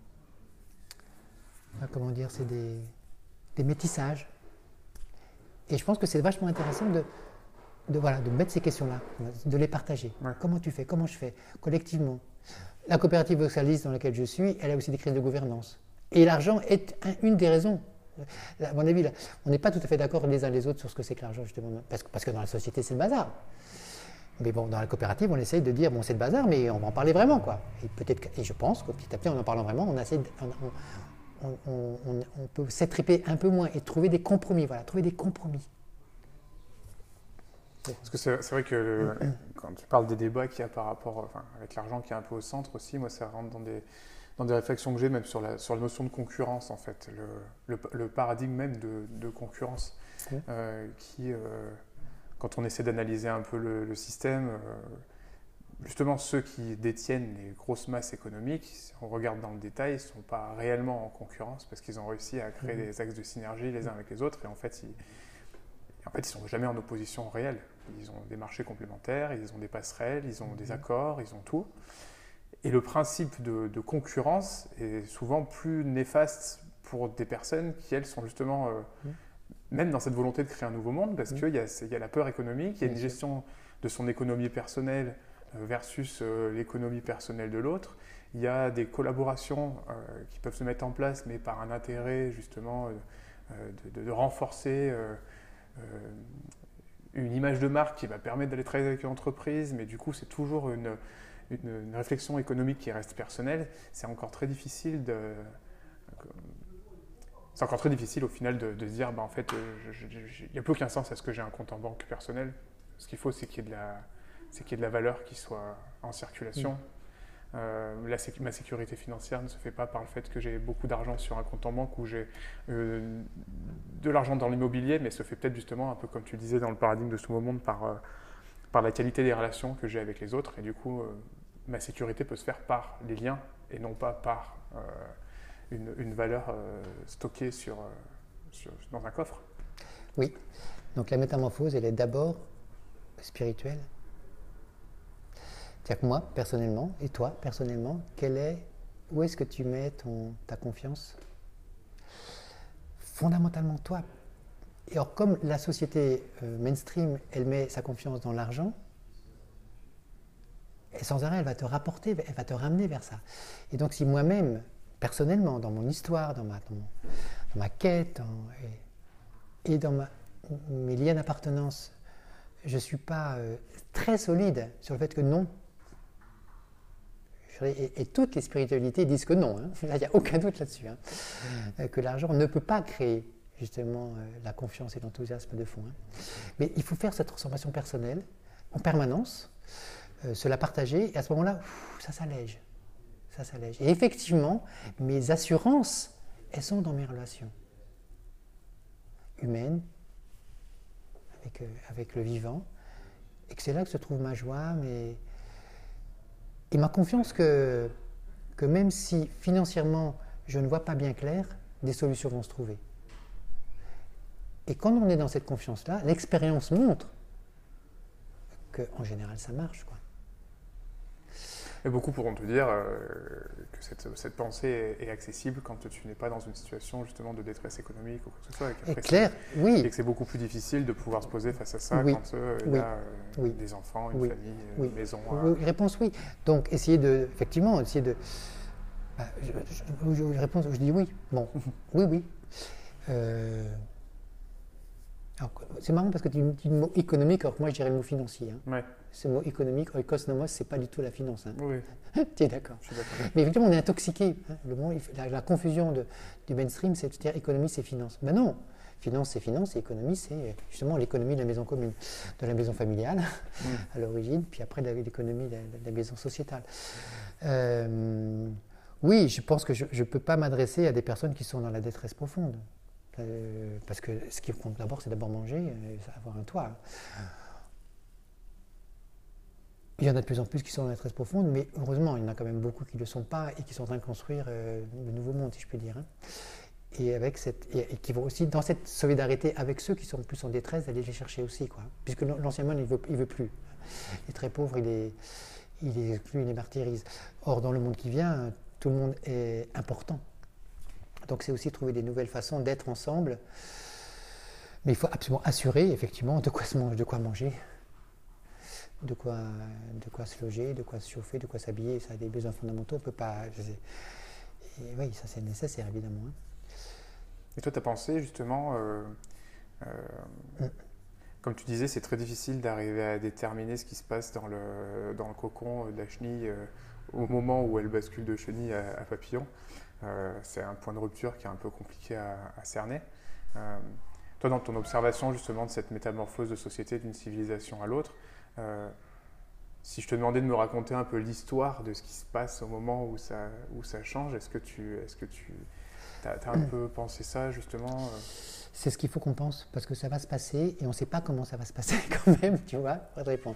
comment dire, c'est des, des métissages. Et je pense que c'est vachement intéressant de, de, voilà, de mettre ces questions-là, de les partager. Ouais. Comment tu fais, comment je fais, collectivement. La coopérative vocaliste dans laquelle je suis, elle a aussi des crises de gouvernance. Et l'argent est un, une des raisons. À mon avis, là, on n'est pas tout à fait d'accord les uns les autres sur ce que c'est que l'argent, justement, parce que, parce que dans la société, c'est le bazar. Mais bon, dans la coopérative, on essaye de dire, bon, c'est le bazar, mais on va en parler vraiment, quoi. Et, peut-être, et je pense que petit à petit, en en parlant vraiment, on, essaie de, on, on, on, on, on peut s'étriper un peu moins et trouver des compromis, voilà, trouver des compromis. Parce que c'est, c'est vrai que le, quand tu parles des débats qu'il y a par rapport, enfin, avec l'argent qui est un peu au centre aussi, moi, ça rentre dans des... dans des réflexions que j'ai même sur la, sur la notion de concurrence, en fait, le, le, le paradigme même de, de concurrence, mmh. euh, qui, euh, quand on essaie d'analyser un peu le, le système, euh, justement ceux qui détiennent les grosses masses économiques, si on regarde dans le détail, ne sont pas réellement en concurrence parce qu'ils ont réussi à créer mmh. des axes de synergie les uns avec les autres, et en fait, ils en fait, ils ne sont jamais en opposition réelle. Ils ont des marchés complémentaires, ils ont des passerelles, ils ont mmh. des accords, ils ont tout. Et le principe de, de concurrence est souvent plus néfaste pour des personnes qui, elles, sont justement, euh, mmh. même dans cette volonté de créer un nouveau monde, parce mmh. qu'il y a, il y a la peur économique, il y a une Bien gestion sûr. de son économie personnelle versus euh, l'économie personnelle de l'autre. Il y a des collaborations euh, qui peuvent se mettre en place, mais par un intérêt, justement, euh, de, de, de renforcer euh, euh, une image de marque qui va permettre d'aller travailler avec une entreprise, mais du coup, c'est toujours une... Une, une réflexion économique qui reste personnelle, c'est encore très difficile de, c'est encore très difficile au final de, de se dire, bah, en fait, il n'y a plus aucun sens à ce que j'ai un compte en banque personnel. Ce qu'il faut, c'est qu'il y ait de la, c'est qu'il y ait de la valeur qui soit en circulation. Mmh. Euh, la, ma sécurité financière ne se fait pas par le fait que j'ai beaucoup d'argent sur un compte en banque ou j'ai euh, de l'argent dans l'immobilier, mais se fait peut-être justement un peu comme tu le disais dans le paradigme de ce monde par euh, par la qualité des relations que j'ai avec les autres, et du coup, euh, ma sécurité peut se faire par les liens et non pas par euh, une, une valeur euh, stockée sur, euh, sur, dans un coffre. Oui, donc la métamorphose, elle est d'abord spirituelle. C'est-à-dire que moi, personnellement, et toi, personnellement, quelle est, où est-ce que tu mets ton, ta confiance ? Fondamentalement, toi. Et alors, comme la société euh, mainstream, elle met sa confiance dans l'argent, et sans arrêt, elle va te rapporter, elle va te ramener vers ça. Et donc, si moi-même, personnellement, dans mon histoire, dans ma, dans mon, dans ma quête, dans, et, et dans ma, mes liens d'appartenance, je ne suis pas euh, très solide sur le fait que non. Et, et toutes les spiritualités disent que non. Hein. Là, il n'y a aucun doute là-dessus. Hein. Mmh. Que l'argent ne peut pas créer justement euh, la confiance et l'enthousiasme de fond. Hein. Mais il faut faire cette transformation personnelle en permanence, euh, se la partager, et à ce moment-là, ouf, ça s'allège. Ça s'allège. Et effectivement, mes assurances, elles sont dans mes relations humaines, avec, euh, avec le vivant, et que c'est là que se trouve ma joie, mais... et ma confiance que, que même si financièrement je ne vois pas bien clair, des solutions vont se trouver. Et quand on est dans cette confiance-là, l'expérience montre qu'en général ça marche, quoi. Et beaucoup pourront te dire euh, que cette, cette pensée est, est accessible quand tu n'es pas dans une situation justement de détresse économique ou quoi que ce soit. Et clair, oui. Et que c'est beaucoup plus difficile de pouvoir se poser face à ça oui. quand euh, il oui. y a euh, oui. des enfants, une oui. famille, oui. une maison. Euh... Oui, réponse oui. Donc essayer de, effectivement, essayer de... Bah, je, je, je, je, réponds, je dis oui. Bon, oui, oui. Euh... C'est marrant parce que tu dis le mot économique, alors que moi je dirais le mot financier. Hein. Ouais. Ce mot économique, oikosnomos, c'est pas du tout la finance. Hein. Oui. Tu es d'accord. Mais effectivement, on est intoxiqué. Hein. Le mot, la, la confusion de, du mainstream, c'est de dire économie, c'est finance. Ben non, finance, c'est finance, et économie, c'est justement l'économie de la maison commune, de la maison familiale mmh. à l'origine, puis après l'économie de, de la maison sociétale. Euh, oui, je pense que je ne peux pas m'adresser à des personnes qui sont dans la détresse profonde. Euh, parce que ce qui compte d'abord, c'est d'abord manger et avoir un toit. Il y en a de plus en plus qui sont dans la détresse profonde, mais heureusement, il y en a quand même beaucoup qui ne le sont pas et qui sont en train de construire euh, le nouveau monde, si je peux dire. Hein. Et, avec cette, et, et qui vont aussi, dans cette solidarité avec ceux qui sont plus en détresse, d'aller les chercher aussi. Quoi. Puisque l'ancien monde, il ne veut, il veut plus. Il est très pauvre, il est, il est exclu, il les martyrise. Or, dans le monde qui vient, tout le monde est important. Donc c'est aussi trouver des nouvelles façons d'être ensemble. Mais il faut absolument assurer, effectivement, de quoi se mange, de quoi manger, de quoi, de quoi se loger, de quoi se chauffer, de quoi s'habiller. Ça a des besoins fondamentaux. On peut pas... Et oui, ça c'est nécessaire, évidemment. Hein. Et toi, tu as pensé, justement... Euh, euh, mm. Comme tu disais, c'est très difficile d'arriver à déterminer ce qui se passe dans le, dans le cocon de la chenille euh, au moment où elle bascule de chenille à, à papillon. Euh, c'est un point de rupture qui est un peu compliqué à, à cerner. Euh, toi, dans ton observation justement de cette métamorphose de société d'une civilisation à l'autre, euh, si je te demandais de me raconter un peu l'histoire de ce qui se passe au moment où ça, où ça change, est-ce que tu est-ce que tu as, as un peu pensé ça justement? C'est ce qu'il faut qu'on pense, parce que ça va se passer et on ne sait pas comment ça va se passer quand même, tu vois, pour te répondre.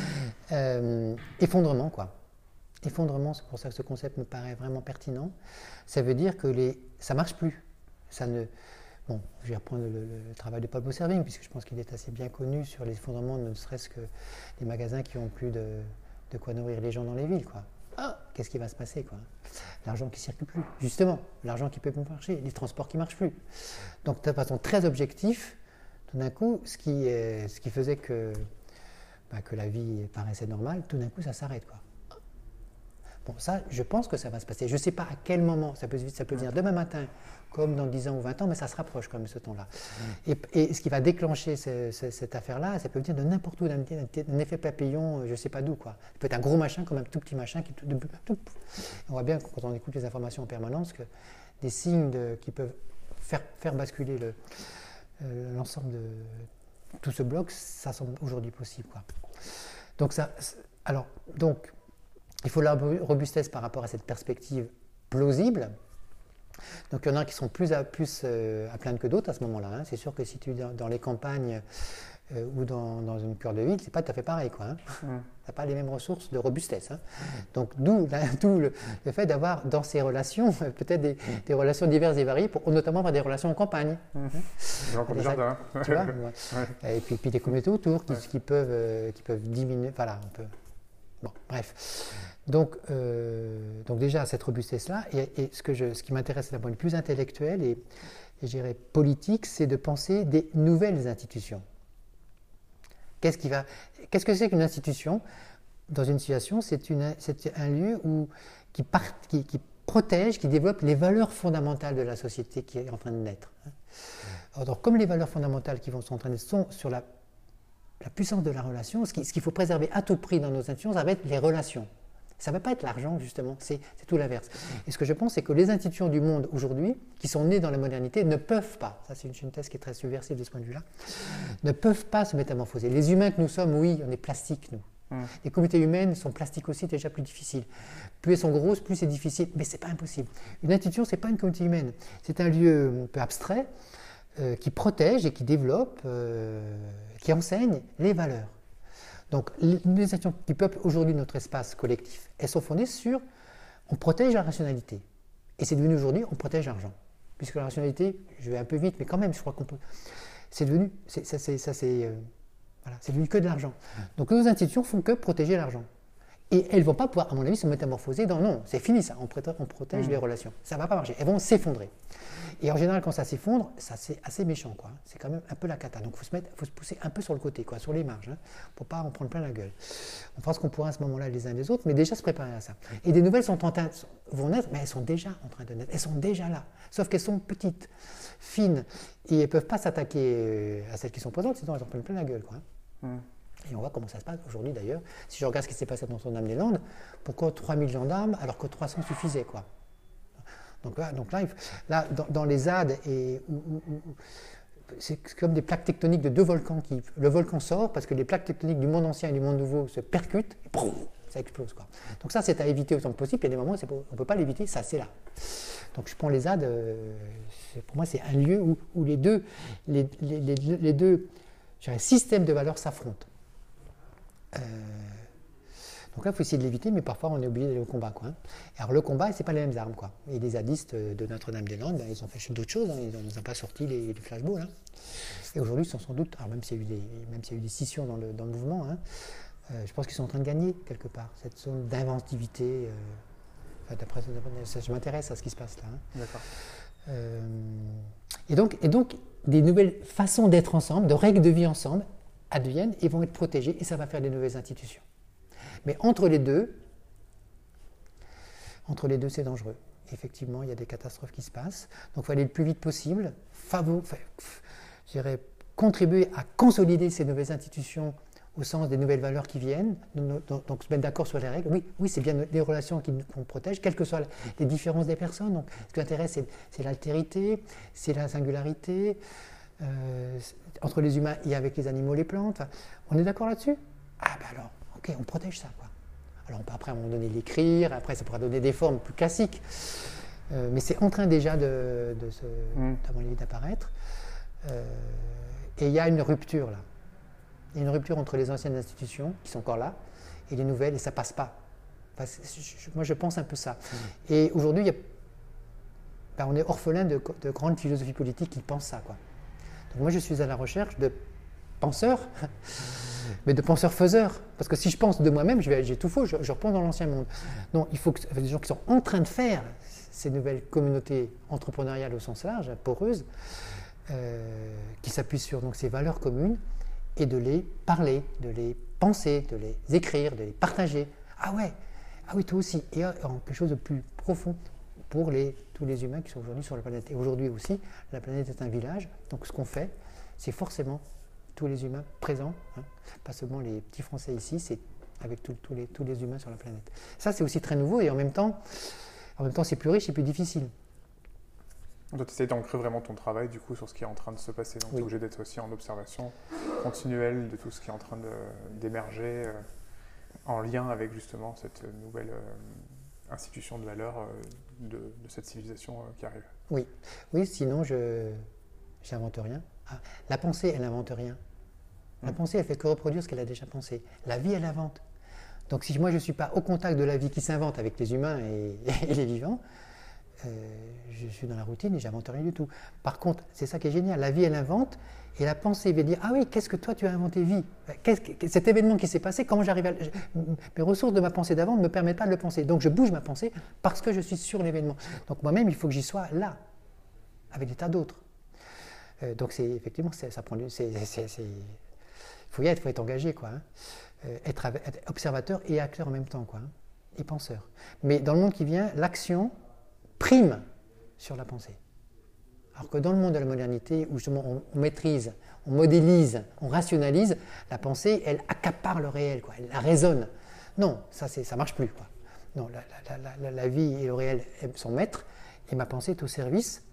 Euh, effondrement, quoi. Effondrement, c'est pour ça que ce concept me paraît vraiment pertinent. Ça veut dire que les, ça ne marche plus. Ça ne, bon, je vais reprendre le, le travail de Paul Boserving, puisque je pense qu'il est assez bien connu sur les effondrements, ne serait-ce que des magasins qui n'ont plus de, de quoi nourrir les gens dans les villes, quoi. Ah, qu'est-ce qui va se passer, quoi? L'argent qui ne circule plus, justement, l'argent qui peut plus marcher, les transports qui ne marchent plus. Donc, de façon très objective, tout d'un coup, ce qui, est, ce qui faisait que, bah, que la vie paraissait normale, tout d'un coup, ça s'arrête, quoi. Bon, ça, je pense que ça va se passer. Je ne sais pas à quel moment, ça peut, ça peut venir demain matin, comme dans dix ans ou vingt ans, mais ça se rapproche quand même, ce temps-là. Mmh. Et, et ce qui va déclencher ce, ce, cette affaire-là, ça peut venir de n'importe où, d'un, d'un effet papillon, je ne sais pas d'où, quoi. Ça peut être un gros machin, comme un tout petit machin. Qui, tout, tout, on voit bien, quand on écoute les informations en permanence, que des signes de, qui peuvent faire, faire basculer le, euh, l'ensemble de tout ce bloc, ça semble aujourd'hui possible, quoi. Donc, ça, alors, donc, il faut la robustesse par rapport à cette perspective plausible. Donc, il y en a qui sont plus à, plus euh, à plaindre que d'autres à ce moment-là. Hein. C'est sûr que si tu es dans, dans les campagnes euh, ou dans, dans une cœur de ville, c'est pas tout à fait pareil, quoi. Hein. Mmh. Tu n'as pas les mêmes ressources de robustesse. Hein. Donc, d'où, là, d'où le, le fait d'avoir dans ces relations peut-être des, des relations diverses et variées, pour notamment avoir des relations en campagne. Mmh. Hein. Des jardin. Tu vois, ouais. Et puis, puis des communautés autour qui, ouais. qui, peuvent, euh, qui peuvent diminuer. Voilà, on peut. Bon, bref. Donc, euh, donc déjà, cette robustesse-là, et, et ce, que je, ce qui m'intéresse d'un point de vue plus intellectuel et, et je dirais politique, c'est de penser des nouvelles institutions. Qu'est-ce, qui va, qu'est-ce que c'est qu'une institution? Dans une situation, c'est, une, c'est un lieu où, qui, part, qui, qui protège, qui développe les valeurs fondamentales de la société qui est en train de naître. Alors, comme les valeurs fondamentales qui vont sont en train de naître sont sur la, la puissance de la relation, ce, qui, ce qu'il faut préserver à tout prix dans nos institutions, ça va être les relations. Ça ne va pas être l'argent, justement, c'est, c'est tout l'inverse. Et ce que je pense, c'est que les institutions du monde aujourd'hui, qui sont nées dans la modernité, ne peuvent pas, ça c'est une, une thèse qui est très subversive de ce point de vue-là, ne peuvent pas se métamorphoser. Les humains que nous sommes, oui, on est plastiques, nous. Mmh. Les communautés humaines sont plastiques aussi, déjà plus difficiles. Plus elles sont grosses, plus c'est difficile, mais ce n'est pas impossible. Une institution, ce n'est pas une communauté humaine. C'est un lieu un peu abstrait, euh, qui protège et qui développe, euh, qui enseigne les valeurs. Donc, les institutions qui peuplent aujourd'hui notre espace collectif, elles sont fondées sur on protège la rationalité. Et c'est devenu aujourd'hui on protège l'argent. Puisque la rationalité, je vais un peu vite, mais quand même, je crois qu'on peut. C'est devenu, c'est, ça, c'est, ça, c'est, euh, voilà, c'est devenu que de l'argent. Donc, nos institutions font que protéger l'argent. Et elles ne vont pas pouvoir, à mon avis, se métamorphoser dans non, c'est fini ça, on protège, on protège mmh. les relations. Ça ne va pas marcher, elles vont s'effondrer. Et en général, quand ça s'effondre, ça c'est assez méchant, quoi. C'est quand même un peu la cata. Donc il faut se mettre, faut se pousser un peu sur le côté, quoi, sur les marges, hein, pour ne pas en prendre plein la gueule. On fera ce qu'on pourra à ce moment-là les uns des autres, mais déjà se préparer à ça. Et des nouvelles sont en train, vont naître, mais elles sont déjà en train de naître, elles sont déjà là. Sauf qu'elles sont petites, fines, et elles ne peuvent pas s'attaquer à celles qui sont présentes, sinon elles en prennent plein la gueule, quoi. Mmh. Et on voit comment ça se passe aujourd'hui d'ailleurs. Si je regarde ce qui s'est passé dans Notre-Dame-des-Landes, pourquoi trois mille gendarmes alors que trois cents suffisaient, quoi. Donc là, donc là, là dans, dans les Z A D, et, où, où, où, c'est comme des plaques tectoniques de deux volcans. Qui, le volcan sort parce que les plaques tectoniques du monde ancien et du monde nouveau se percutent, et boum, ça explose, quoi. Donc ça, c'est à éviter autant que possible. Il y a des moments où on ne peut pas l'éviter, ça c'est là. Donc je prends les Z A D, euh, pour moi c'est un lieu où, où les deux, les, les, les, les deux je dirais, systèmes de valeurs s'affrontent. Euh, donc là, il faut essayer de l'éviter, mais parfois on est obligé d'aller au combat, quoi, hein. Alors le combat, c'est pas les mêmes armes, quoi. Et les zadistes de Notre-Dame-des-Landes, ben, ils ont fait d'autres choses, hein. Ils n'ont pas sorti les, les flashballs, hein. Et aujourd'hui, ils sont sans doute, alors même s'il y a eu des, même s'il y a eu des scissions dans le, dans le mouvement, hein, euh, je pense qu'ils sont en train de gagner quelque part cette zone d'inventivité. Euh, enfin, d'après, d'après, je m'intéresse à ce qui se passe là, hein. D'accord. Euh, et donc, et donc, des nouvelles façons d'être ensemble, de règles de vie ensemble, adviennent et vont être protégées, et ça va faire des nouvelles institutions. Mais entre les deux, entre les deux, c'est dangereux. Effectivement, il y a des catastrophes qui se passent. Donc, il faut aller le plus vite possible, favor, enfin, je dirais, contribuer à consolider ces nouvelles institutions au sens des nouvelles valeurs qui viennent. Donc, donc, donc se mettre d'accord sur les règles. Oui, oui, c'est bien les relations qui qu'on protège, quelles que soient les différences des personnes. Donc, ce qui m'intéresse, c'est, c'est l'altérité, c'est la singularité. Euh, entre les humains et avec les animaux, les plantes. Enfin, on est d'accord là-dessus? Ah ben alors, ok, on protège ça, quoi. Alors on peut après à un moment donné l'écrire, après ça pourra donner des formes plus classiques, euh, mais c'est en train déjà de, de se, mmh. à mon avis, d'apparaître. Euh, et il y a une rupture là. Il y a une rupture entre les anciennes institutions qui sont encore là et les nouvelles, et ça passe pas. Enfin, je, moi je pense un peu ça. Mmh. Et aujourd'hui, il y a, ben, on est orphelin de, de grandes philosophies politiques qui pensent ça, quoi. Donc moi, je suis à la recherche de penseurs, mais de penseurs-faiseurs. Parce que si je pense de moi-même, je vais, j'ai tout faux, je, je repense dans l'ancien monde. Donc il faut que des gens qui sont en train de faire ces nouvelles communautés entrepreneuriales au sens large, poreuses, euh, qui s'appuient sur donc, ces valeurs communes, et de les parler, de les penser, de les écrire, de les partager. Ah ouais, ah oui, toi aussi. Et en quelque chose de plus profond pour les, tous les humains qui sont aujourd'hui sur la planète. Et aujourd'hui aussi, la planète est un village. Donc ce qu'on fait, c'est forcément tous les humains présents, hein, pas seulement les petits Français ici, c'est avec tout, tout les, tous les humains sur la planète. Ça, c'est aussi très nouveau, et en même temps, en même temps c'est plus riche et plus difficile. Donc tu essaies d'ancrer vraiment ton travail du coup sur ce qui est en train de se passer. Donc oui. Tu es obligé d'être aussi en observation continuelle de tout ce qui est en train de, d'émerger, euh, en lien avec justement cette nouvelle euh, institution de valeur euh, de, de cette civilisation euh, qui arrive. Oui, oui, sinon je n'invente rien. Ah, la pensée, elle n'invente rien. La mmh. pensée, elle fait que reproduire ce qu'elle a déjà pensé. La vie, elle invente. Donc si moi je ne suis pas au contact de la vie qui s'invente avec les humains et, et les vivants, euh, je suis dans la routine et je n'invente rien du tout. Par contre, c'est ça qui est génial. La vie, elle invente, et la pensée va dire « Ah oui, qu'est-ce que toi tu as inventé, vie ? Qu'est-ce que, cet événement qui s'est passé, comment j'arrive à... Je, mes ressources de ma pensée d'avant ne me permettent pas de le penser. Donc je bouge ma pensée parce que je suis sur l'événement. Donc moi-même, il faut que j'y sois là, avec des tas d'autres. Euh, donc c'est effectivement, c'est, ça prend du... C'est, c'est, c'est, il faut y être, il faut être engagé, quoi, hein. euh, être, être observateur et acteur en même temps, quoi, hein, et penseur. Mais dans le monde qui vient, l'action prime sur la pensée. Alors que dans le monde de la modernité, où justement on, on maîtrise, on modélise, on rationalise, la pensée, elle accapare le réel, quoi, elle la raisonne. Non, ça ne marche plus, quoi. Non, la, la, la, la, la vie et le réel sont maîtres, et ma pensée est au service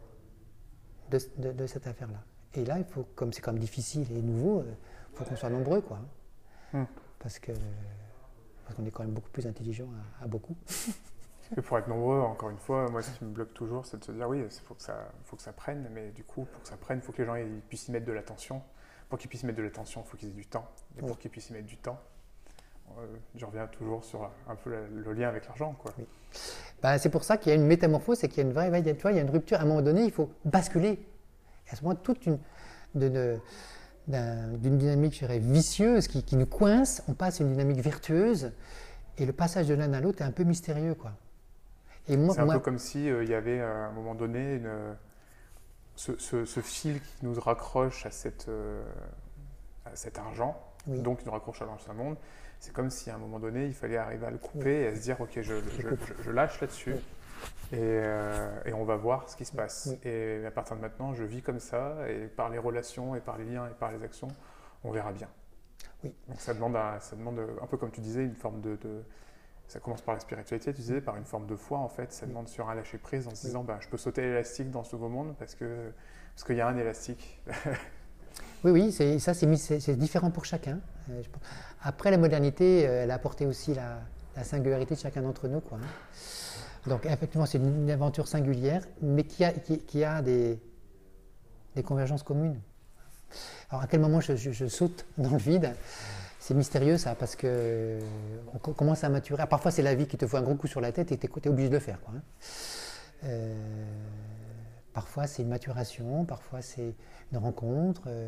de, de, de cette affaire-là. Et là, il faut, comme c'est quand même difficile et nouveau, il faut qu'on soit nombreux, quoi. Mm. Parce que parce qu'on est quand même beaucoup plus intelligent à, à beaucoup. Et pour être nombreux, encore une fois, moi, ce qui me bloque toujours, c'est de se dire oui, il faut que ça, faut que ça prenne, mais du coup, pour que ça prenne, il faut que les gens ils puissent y mettre de l'attention. Pour qu'ils puissent y mettre de l'attention, il faut qu'ils aient du temps. Et pour oui. qu'ils puissent y mettre du temps, euh, je reviens toujours sur un peu la, le lien avec l'argent, quoi. Oui. Ben, c'est pour ça qu'il y a une métamorphose, c'est qu'il y a une vraie, tu vois, il y a une rupture. À un moment donné, il faut basculer. Et à ce moment, toute une, de, de, d'un, d'une dynamique, je dirais, vicieuse qui, qui nous coince, on passe à une dynamique vertueuse Et le passage de l'un à l'autre est un peu mystérieux, quoi. Et moi, C'est un moi, peu comme s'il euh, y avait à un moment donné une, euh, ce, ce- ce fil qui nous raccroche à, cette, euh, à cet argent, oui, donc qui nous raccroche à l'ancien monde. C'est comme si à un moment donné, il fallait arriver à le couper et à se dire, ok, je, je, je- je lâche là-dessus Oui. et, euh, et on va voir ce qui se passe. Oui. Et à partir de maintenant, je vis comme ça et par les relations et par les liens et par les actions, on verra bien. Oui. Donc ça demande, un, ça demande un peu comme tu disais, une forme de, de- ça commence par la spiritualité, tu disais, par une forme de foi en fait. Ça demande sur un lâcher prise en se Oui. disant, ben, je peux sauter l'élastique dans ce nouveau monde parce que parce qu'il y a un élastique. oui, oui, c'est, ça c'est, mis- c'est- c'est différent pour chacun. Euh, je pense- Après, la modernité, euh, elle a apporté aussi la, la singularité de chacun d'entre nous, quoi, hein. Donc, effectivement, c'est une aventure singulière, mais qui a, qui, qui a des, des convergences communes. Alors, à quel moment je, je- je saute dans le vide? C'est mystérieux, ça, parce que on co- commence à maturer. Alors, parfois, c'est la vie qui te fout un gros coup sur la tête et tu es obligé de le faire, quoi, hein. Euh, parfois, c'est une maturation, parfois, c'est une rencontre, euh,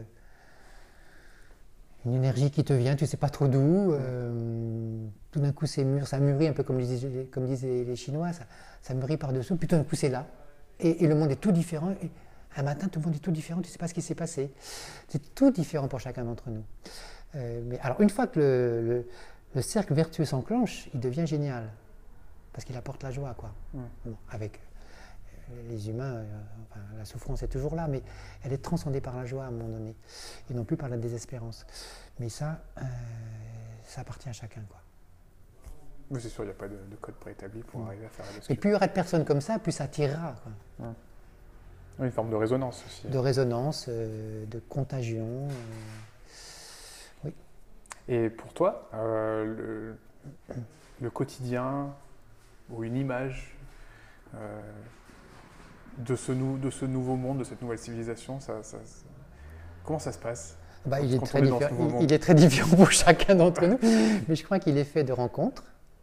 une énergie qui te vient, tu ne sais pas trop d'où. Euh, tout d'un coup, c'est mûr, ça mûrit, un peu comme disaient, comme disaient les Chinois, ça, ça mûrit par-dessous, puis tout d'un coup, c'est là. Et, et le monde est tout différent. Et un matin, tout le monde est tout différent, tu ne sais pas ce qui s'est passé. C'est tout différent pour chacun d'entre nous. Euh, mais alors, une fois que le, le- le cercle vertueux s'enclenche, il devient génial. Parce qu'il apporte la joie, quoi. Mm. Bon, avec euh, les humains, euh, enfin, la souffrance est toujours là, mais elle est transcendée par la joie à un moment donné, et non plus par la désespérance. Mais ça, euh, ça appartient à chacun, quoi. Mais c'est sûr, il n'y a pas de, de code préétabli pour Mm. arriver à faire la Et bascule. plus il y aura de personnes comme ça, plus ça attirera, quoi. Oui, une forme de résonance aussi. De résonance, euh, de contagion. euh, Et pour toi, euh, le, le quotidien ou une image euh, de, ce nou- de ce nouveau monde, de cette nouvelle civilisation, ça, ça- ça- comment ça se passe? Bah, Quand- il, est quand très on est dans ce diffé- nouveau il- monde. il est très différent pour chacun d'entre nous, mais je crois qu'il est fait de rencontres,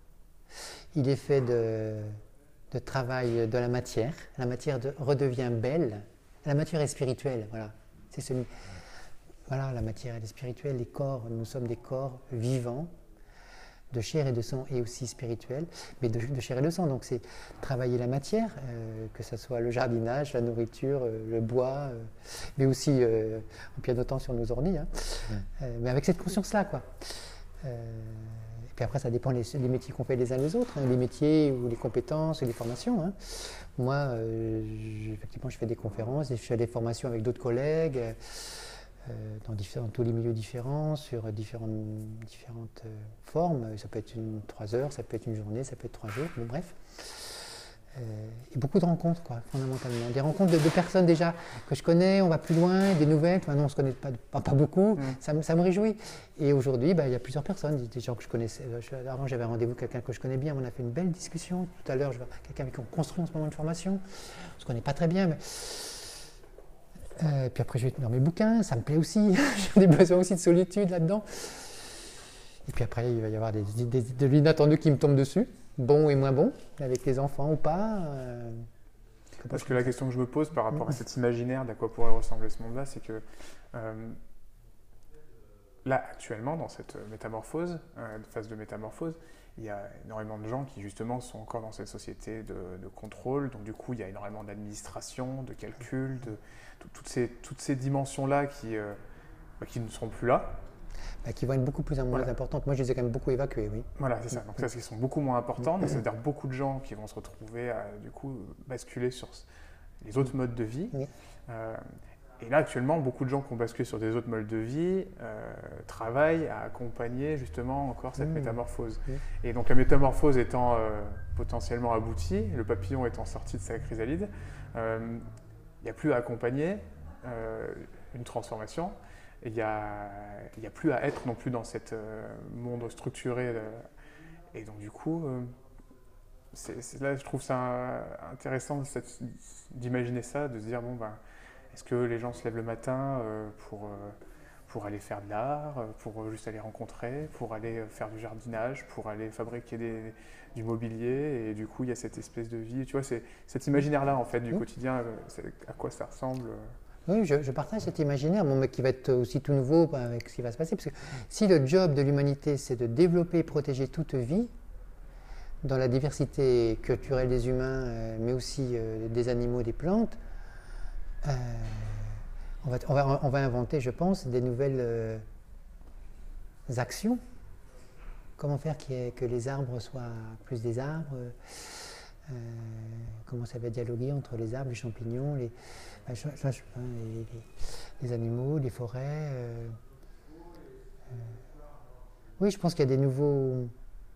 il est fait de, de travail de la matière. La matière de- redevient belle. La matière est spirituelle, voilà. C'est celui, voilà, la matière elle est spirituelle. Les corps, nous sommes des corps vivants, de chair et de sang, et aussi spirituels, mais de, de chair et de sang. Donc c'est travailler la matière, euh, que ce soit le jardinage, la nourriture, euh, le bois, euh, mais aussi euh, en pianotant sur nos ordi, hein. Ouais. Euh, mais avec cette conscience-là, quoi. Euh, et puis après, ça dépend des les métiers qu'on fait les uns les autres, hein, les métiers ou les compétences et les formations, hein. Moi, euh, j'- effectivement, je fais des conférences et je fais des formations avec d'autres collègues. euh, euh, dans, différents, tous les milieux différents, sur différentes, différentes euh, formes. Ça peut être une, trois heures, ça peut être une journée, ça peut être trois jours, bon, bref. Euh, et beaucoup de rencontres, quoi, fondamentalement. Des rencontres de, de personnes déjà que je connais, on va plus loin, des nouvelles. Maintenant, on ne se connaît pas, pas, pas beaucoup, Mm. ça, me- ça me réjouit. Et aujourd'hui, bah, il y a plusieurs personnes, des, des gens que je connaissais. Je- avant, j'avais rendez-vous avec quelqu'un que je connais bien, on a fait une belle discussion. Tout à l'heure, je vois quelqu'un avec qui on construit en ce moment une formation. On ne se connaît pas très bien, mais. Euh, puis après, je vais dans mes bouquins, ça me plaît aussi. J'ai des besoins aussi de solitude là-dedans. Et puis après, il va y avoir des, des, de l'inattendus qui me tombent dessus, bons et moins bons, avec les enfants ou pas. euh, Parce que la question que je me pose par rapport à cet imaginaire d'à quoi pourrait ressembler ce monde-là, c'est que euh, là, actuellement, dans cette métamorphose, euh, phase de métamorphose, il y a énormément de gens qui, justement, sont encore dans cette société de, de contrôle. Donc, du coup, il y a énormément d'administration, de calcul, de tout- toutes ces, toutes ces dimensions-là qui, euh, bah, qui ne seront plus là. bah, qui vont être beaucoup plus moins Voilà. importantes. Moi, je les ai quand même beaucoup évacuées, oui. Voilà, c'est ça. Donc, ça, qui sont beaucoup moins importantes. Donc, c'est-à-dire beaucoup de gens qui vont se retrouver à, du coup, basculer sur s- les autres modes de vie. Oui. Euh, et là, actuellement, beaucoup de gens qui ont basculé sur des autres modes de vie euh, travaillent à accompagner justement encore cette Mmh. métamorphose. Mmh. Et donc la métamorphose étant euh, potentiellement aboutie, le papillon étant sorti de sa chrysalide, euh, il n'y a plus à accompagner euh, une transformation. Il n'y a, il y a plus à être non plus dans cet euh, monde structuré. euh, et donc du coup, euh, c'est, c'est là je trouve ça intéressant cette- d'imaginer ça, de se dire bon ben, est-ce que les gens se lèvent le matin euh, pour, euh, pour aller faire de l'art, euh, pour euh, juste aller rencontrer, pour aller euh, faire du jardinage, pour aller fabriquer des, du mobilier, et du coup il y a cette espèce de vie, tu vois, c'est cet imaginaire-là en fait du Oui. quotidien, euh, c'est à quoi ça ressemble. euh. Oui, je, je partage cet imaginaire, bon, mais qui va être aussi tout nouveau bah, avec ce qui va se passer. Parce que si le job de l'humanité, c'est de développer et protéger toute vie, dans la diversité culturelle des humains, euh, mais aussi euh, des animaux, des plantes, euh, on, va, on, va, on va inventer, je pense, des nouvelles euh, actions. Comment faire que les arbres soient plus des arbres, euh, comment ça va dialoguer entre les arbres, les champignons, les, ben, je, je, je, les, les, les animaux, les forêts. Euh, euh, oui, je pense qu'il y a des nouveaux,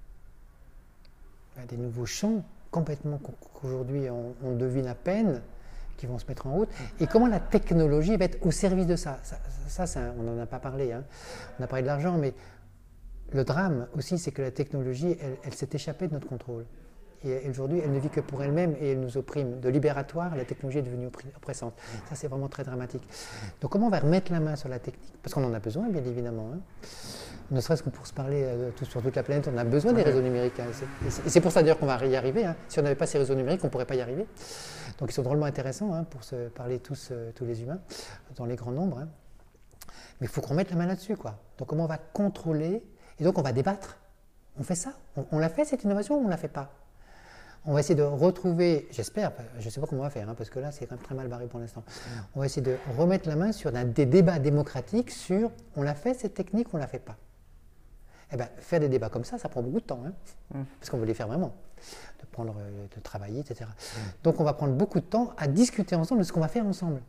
des nouveaux champs complètement qu'aujourd'hui on, on devine à peine, qui vont se mettre en route. Et comment la technologie va être au service de ça. Ça, ça, ça on n'en a pas parlé. Hein. On a parlé de l'argent, mais le drame aussi, c'est que la technologie, elle, elle s'est échappée de notre contrôle. Et aujourd'hui, elle ne vit que pour elle-même et elle nous opprime. De libératoire, la technologie est devenue oppressante. Ça, c'est vraiment très dramatique. Donc, comment on va remettre la main sur la technique? Parce qu'on en a besoin, bien évidemment. Hein. Ne serait-ce que pour se parler euh, tout, sur toute la planète, on a besoin des réseaux numériques. Hein. Et c'est pour ça, d'ailleurs, qu'on va y arriver. Hein. Si on n'avait pas ces réseaux numériques, on ne pourrait pas y arriver. Donc, ils sont drôlement intéressants hein, pour se parler tous, euh, tous les humains, dans les grands nombres. Hein. Mais il faut qu'on mette la main là-dessus, quoi. Donc, comment on va contrôler? Et donc, on va débattre. On fait ça. On, on l'a fait, cette innovation, ou on ne la fait pas? On va essayer de retrouver, j'espère, je ne sais pas comment on va faire, hein, parce que là, c'est quand même très mal barré pour l'instant. On va essayer de remettre la main sur un, des débats démocratiques sur on l'a fait, cette technique, ou on ne la fait pas. Eh bien, faire des débats comme ça, ça prend beaucoup de temps, hein, mm. parce qu'on veut les faire vraiment, de prendre, de travailler, et cetera. Mm. Donc, on va prendre beaucoup de temps à discuter ensemble de ce qu'on va faire ensemble.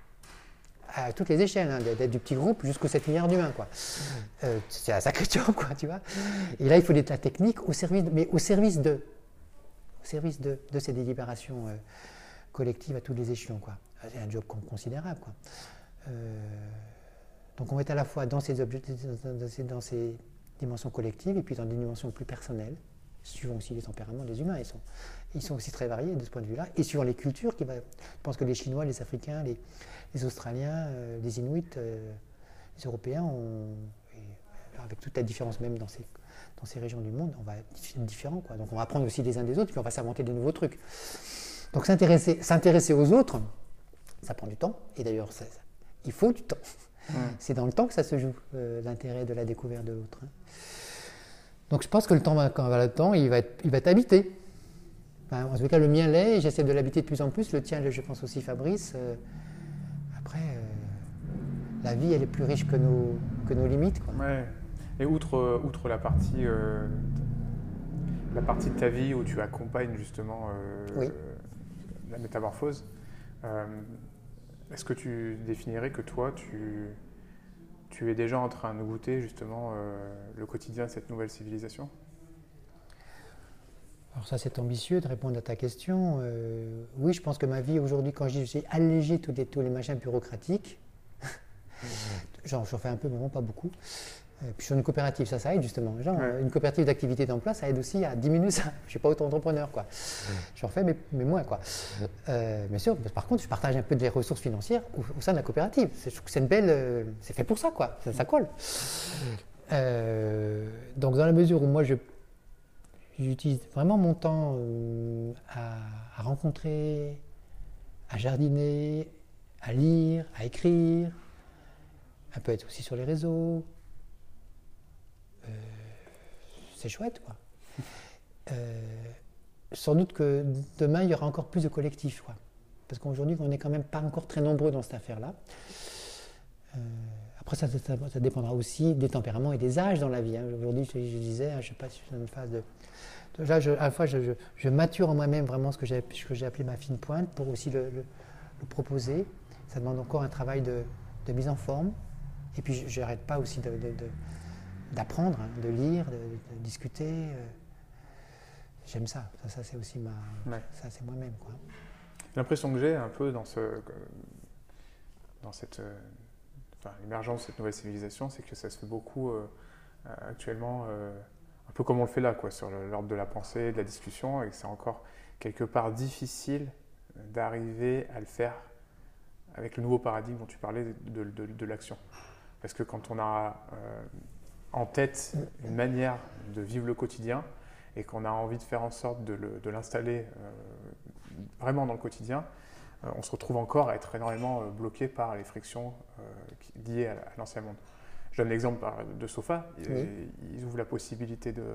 À toutes les échelles, hein, d'être du petit groupe jusqu'aux sept milliards d'humains, quoi. Mm. Euh, c'est un sacré job, quoi, tu vois. Et là, il faut de la technique au service, de, mais au service de, au service de, de ces délibérations euh, collectives à tous les échelons, quoi. C'est un job considérable, quoi. Euh, donc, on va être à la fois dans ces objectifs, dans ces, dans ces dimensions collectives et puis dans des dimensions plus personnelles, suivant aussi les tempéraments des humains. Ils sont, ils sont aussi très variés de ce point de vue-là, et suivant les cultures. Qui va, je pense que les Chinois, les Africains, les, les Australiens, euh, les Inuits, euh, les Européens, ont, et avec toute la différence même dans ces, dans ces régions du monde, on va être différents, quoi. Donc on va apprendre aussi les uns des autres, puis on va s'inventer de nouveaux trucs. Donc s'intéresser, s'intéresser aux autres, ça prend du temps, et d'ailleurs ça, ça, il faut du temps. Mmh. C'est dans le temps que ça se joue, euh, l'intérêt de la découverte de l'autre. Hein. Donc je pense que le temps, va, quand on va le temps, il va être, il va être habité. Enfin, en tout cas, le mien l'est, et j'essaie de l'habiter de plus en plus. Le tien, je pense aussi, Fabrice. Euh, après, euh, la vie, elle est plus riche que nos, que nos limites, quoi. Ouais. Et outre, outre la partie, euh, la partie de ta vie où tu accompagnes justement euh, oui. la métamorphose, euh, est-ce que tu définirais que toi, tu, tu es déjà en train de goûter justement euh, le quotidien de cette nouvelle civilisation? Alors ça, c'est ambitieux de répondre à ta question. Euh, oui, je pense que ma vie aujourd'hui, quand j'ai allégé tous les, tous les machins bureaucratiques, genre j'en fais un peu, mais vraiment pas beaucoup. Euh, puis je suis une coopérative, ça, ça aide justement. Genre, ouais. Une coopérative d'activité d'emploi, ça aide aussi à diminuer ça. Je ne suis pas auto-entrepreneur, quoi. Ouais. J'en fais, mais, mais moins, quoi. Ouais. Euh, bien sûr, par contre, je partage un peu des ressources financières au, au sein de la coopérative. Je trouve que c'est une belle... Euh, c'est fait pour ça, quoi. Ça, ça colle. Euh, donc, dans la mesure où moi, je, j'utilise vraiment mon temps euh, à, à rencontrer, à jardiner, à lire, à écrire, un peu être aussi sur les réseaux. Euh, c'est chouette, quoi. Euh, sans doute que demain, il y aura encore plus de collectifs, quoi. Parce qu'aujourd'hui, on n'est quand même pas encore très nombreux dans cette affaire-là. Euh, après, ça, ça, ça dépendra aussi des tempéraments et des âges dans la vie. Hein. Aujourd'hui, je, je disais, je ne sais pas si je suis dans une phase de... de là, je, à la fois, je, je, je mature en moi-même vraiment ce que j'ai, ce que j'ai appelé ma fine pointe pour aussi le, le, le proposer. Ça demande encore un travail de, de mise en forme. Et puis, je n'arrête pas aussi de... de, de d'apprendre, hein, de lire, de, de discuter. Euh, j'aime ça. Ça, ça c'est aussi ma... Ouais. Ça, c'est moi-même, quoi. L'impression que j'ai un peu dans, ce, dans cette euh, enfin, l'émergence de cette nouvelle civilisation, c'est que ça se fait beaucoup euh, actuellement, euh, un peu comme on le fait là, quoi, sur l'ordre de la pensée, de la discussion, et que c'est encore quelque part difficile d'arriver à le faire avec le nouveau paradigme dont tu parlais de, de, de, de l'action. Parce que quand on a... Euh, en tête une manière de vivre le quotidien et qu'on a envie de faire en sorte de, le, de l'installer euh, vraiment dans le quotidien, euh, on se retrouve encore à être énormément euh, bloqué par les frictions euh, qui, liées à, à l'ancien monde. Je donne l'exemple de Sofa. Oui. Ils ouvrent la possibilité de,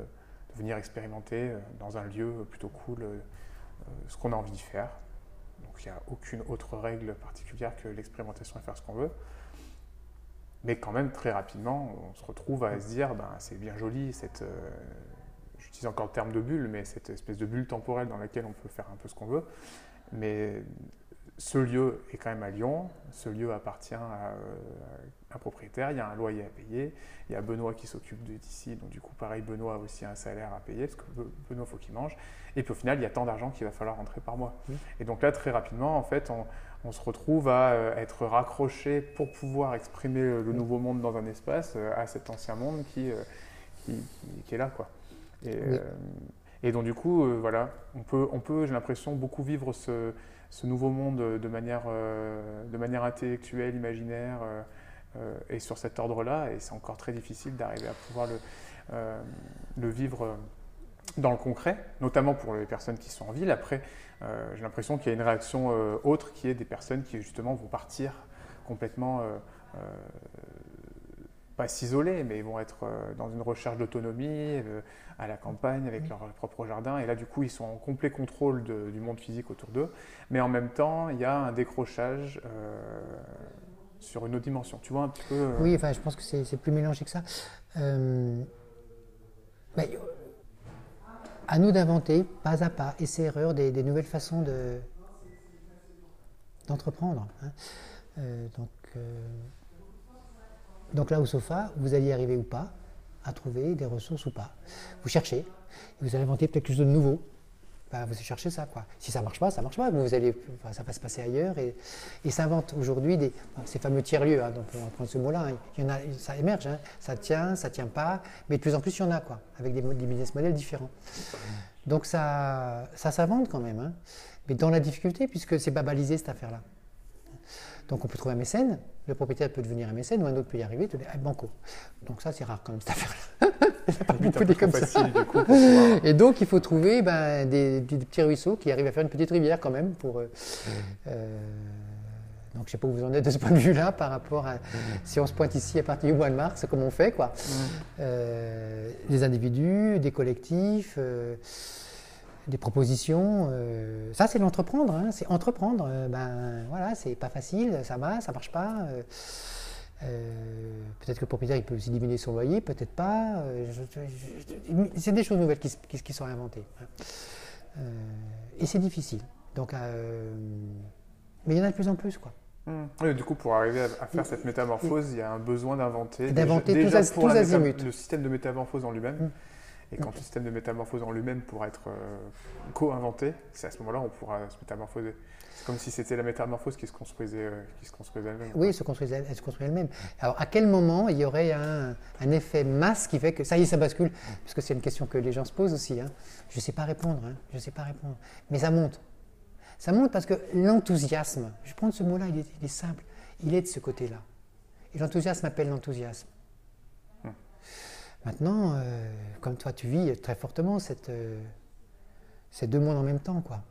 de venir expérimenter dans un lieu plutôt cool euh, ce qu'on a envie d'y faire. Donc il n'y a aucune autre règle particulière que l'expérimentation et faire ce qu'on veut. Mais quand même, très rapidement, on se retrouve à se dire, ben, c'est bien joli, cette, euh, j'utilise encore le terme de bulle, mais cette espèce de bulle temporelle dans laquelle on peut faire un peu ce qu'on veut. Mais ce lieu est quand même à Lyon, ce lieu appartient à euh, un propriétaire, il y a un loyer à payer, il y a Benoît qui s'occupe d'ici, donc du coup pareil, Benoît a aussi un salaire à payer, parce que Benoît, il faut qu'il mange, et puis au final, il y a tant d'argent qu'il va falloir rentrer par mois. Mmh. Et donc là, très rapidement, en fait, on, on se retrouve à euh, être raccroché pour pouvoir exprimer le, le nouveau monde dans un espace euh, à cet ancien monde qui, euh, qui, qui, qui est là, quoi. Et, mmh. euh, et donc du coup, euh, voilà, on peut, on peut j'ai l'impression, beaucoup vivre ce ce nouveau monde de manière, euh, de manière intellectuelle, imaginaire, euh, euh, et sur cet ordre-là, et c'est encore très difficile d'arriver à pouvoir le, euh, le vivre dans le concret, notamment pour les personnes qui sont en ville. Après, euh, j'ai l'impression qu'il y a une réaction euh, autre qui est des personnes qui justement vont partir complètement, euh, euh, pas s'isoler, mais ils vont être euh, dans une recherche d'autonomie, euh, à la campagne, avec leur propre jardin. Et là, du coup, ils sont en complet contrôle de, du monde physique autour d'eux. Mais en même temps, il y a un décrochage euh, sur une autre dimension. Tu vois un petit peu euh... Oui, enfin, je pense que c'est, c'est plus mélangé que ça. Euh, mais, à nous d'inventer, pas à pas, essai-erreur, des, des nouvelles façons de, d'entreprendre. Hein. Euh, donc, euh, donc là, au sofa, vous allez y arriver ou pas à trouver des ressources ou pas. Vous cherchez, vous allez inventer peut-être quelque chose de nouveau. Ben, vous cherchez ça, quoi. Si ça ne marche pas, ça ne marche pas. Vous allez, enfin, ça va se passer ailleurs. Et, et s'inventent aujourd'hui des, enfin, ces fameux tiers-lieux, hein, donc on va prendre ce mot-là. Hein, il y en a, ça émerge, hein, ça tient, ça ne tient pas, mais de plus en plus, il y en a, quoi, avec des, des business models différents. Donc ça, ça s'invente quand même, hein, mais dans la difficulté, puisque c'est pas balisé cette affaire-là. Donc on peut trouver un mécène, le propriétaire peut devenir un mécène, ou un autre peut y arriver, te dire ah, banco. Donc ça c'est rare quand même cette affaire-là. Il n'y a pas beaucoup des comme facile, ça. Du coup, pouvoir... Et donc il faut trouver ben, des, des, des petits ruisseaux qui arrivent à faire une petite rivière quand même. Pour, euh, mmh. euh, donc je ne sais pas où vous en êtes de ce point de vue-là par rapport à mmh. si on se pointe ici à partir du mois de mars, comment on fait quoi. Mmh. Euh, des individus, des collectifs. Euh, des propositions, euh, ça c'est l'entreprendre, hein, c'est entreprendre, euh, ben voilà, c'est pas facile, ça va, ça marche pas, euh, euh, peut-être que le propriétaire il peut aussi diminuer son loyer, peut-être pas, euh, je, je, je, c'est des choses nouvelles qui, qui, qui sont inventées, hein. euh, et c'est difficile, donc, euh, mais il y en a de plus en plus quoi. Mmh. Oui, du coup, pour arriver à, à faire cette métamorphose, il y a un besoin d'inventer, d'inventer déjà, tous, déjà as, pour tous la azimuts. méta- le système de métamorphose en lui-même. Mmh. Et quand le système de métamorphose en lui-même pourra être euh, co-inventé, c'est à ce moment-là on pourra se métamorphoser. C'est comme si c'était la métamorphose qui se construisait, euh, qui se construisait elle-même. Oui, elle se construisait, elle se construisait elle-même. Alors à quel moment il y aurait un, un effet masse qui fait que ça y est, ça bascule? Parce que c'est une question que les gens se posent aussi. Hein. Je ne sais pas répondre, hein. je ne sais pas répondre. Mais ça monte. Ça monte parce que l'enthousiasme, je prends ce mot-là, il est, il est simple, il est de ce côté-là. Et l'enthousiasme appelle l'enthousiasme. Maintenant, euh, comme toi, tu vis très fortement cette, euh, ces deux mondes en même temps, quoi.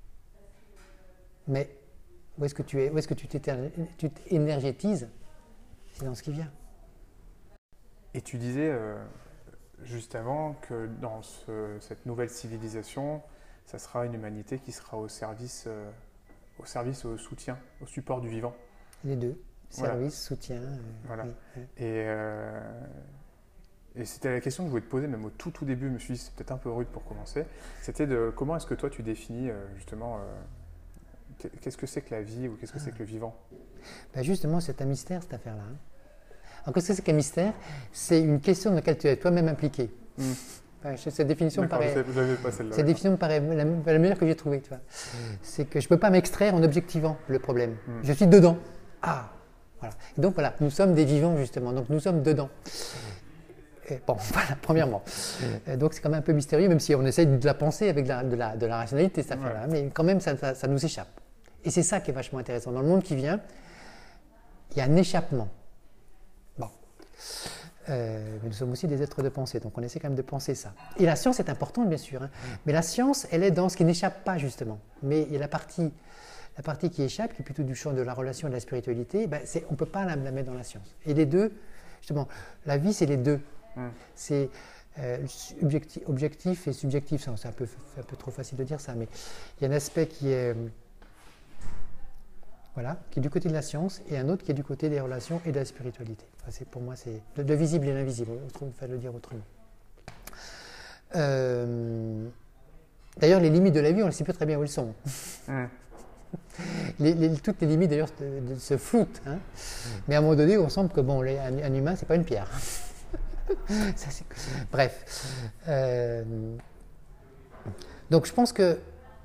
Mais où est-ce que tu es, où est-ce que tu t'énergétises? C'est dans ce qui vient. Et tu disais euh, juste avant que dans ce, cette nouvelle civilisation, ça sera une humanité qui sera au service, euh, au service, au soutien, au support du vivant. Les deux, service, voilà. soutien. Euh, voilà. Oui, oui. Et euh, Et c'était la question que je voulais te poser, même au tout tout début, je me suis dit c'est peut-être un peu rude pour commencer, c'était de comment est-ce que toi tu définis justement, euh, qu'est-ce que c'est que la vie ou qu'est-ce que ah. c'est que le vivant? Ben justement, c'est un mystère cette affaire-là. Hein. Alors qu'est-ce que c'est qu'un mystère? C'est une question dans laquelle tu es toi-même impliqué. Mm. Enfin, cette définition me paraît, pas celle-là, cette définition me paraît la, la meilleure que j'ai trouvée. Tu vois. Mm. C'est que je ne peux pas m'extraire en objectivant le problème. Mm. Je suis dedans. Ah, voilà. Et donc voilà, nous sommes des vivants justement, donc nous sommes dedans. Bon, voilà, premièrement. Mmh. Donc c'est quand même un peu mystérieux, même si on essaye de la penser avec de la, de la, de la rationalité, cette affaire-là. Ouais. Mais quand même, ça, ça, ça nous échappe. Et c'est ça qui est vachement intéressant. Dans le monde qui vient, il y a un échappement. Bon. Euh, mais nous sommes aussi des êtres de pensée, donc on essaie quand même de penser ça. Et la science est importante, bien sûr. Hein. Mmh. Mais la science, elle est dans ce qui n'échappe pas, justement. Mais il y a la partie, la partie qui échappe, qui est plutôt du champ de la relation et de la spiritualité, ben, c'est, on ne peut pas la, la mettre dans la science. Et les deux, justement, la vie, c'est les deux. C'est Euh, objectif, objectif et subjectif, c'est un peu, un peu trop facile de dire ça, mais il y a un aspect qui est, voilà, qui est du côté de la science et un autre qui est du côté des relations et de la spiritualité. Enfin, c'est, pour moi, c'est le, le visible et l'invisible, il faut le dire autrement. Euh, d'ailleurs, les limites de la vie, on ne sait plus très bien où elles sont. Mmh. Les, les, toutes les limites, d'ailleurs, de, de, se floutent. Hein. Mmh. Mais à un moment donné, on semble que bon, les, un, un humain, c'est pas une pierre. Ça, c'est... Bref. Euh... Donc je pense que...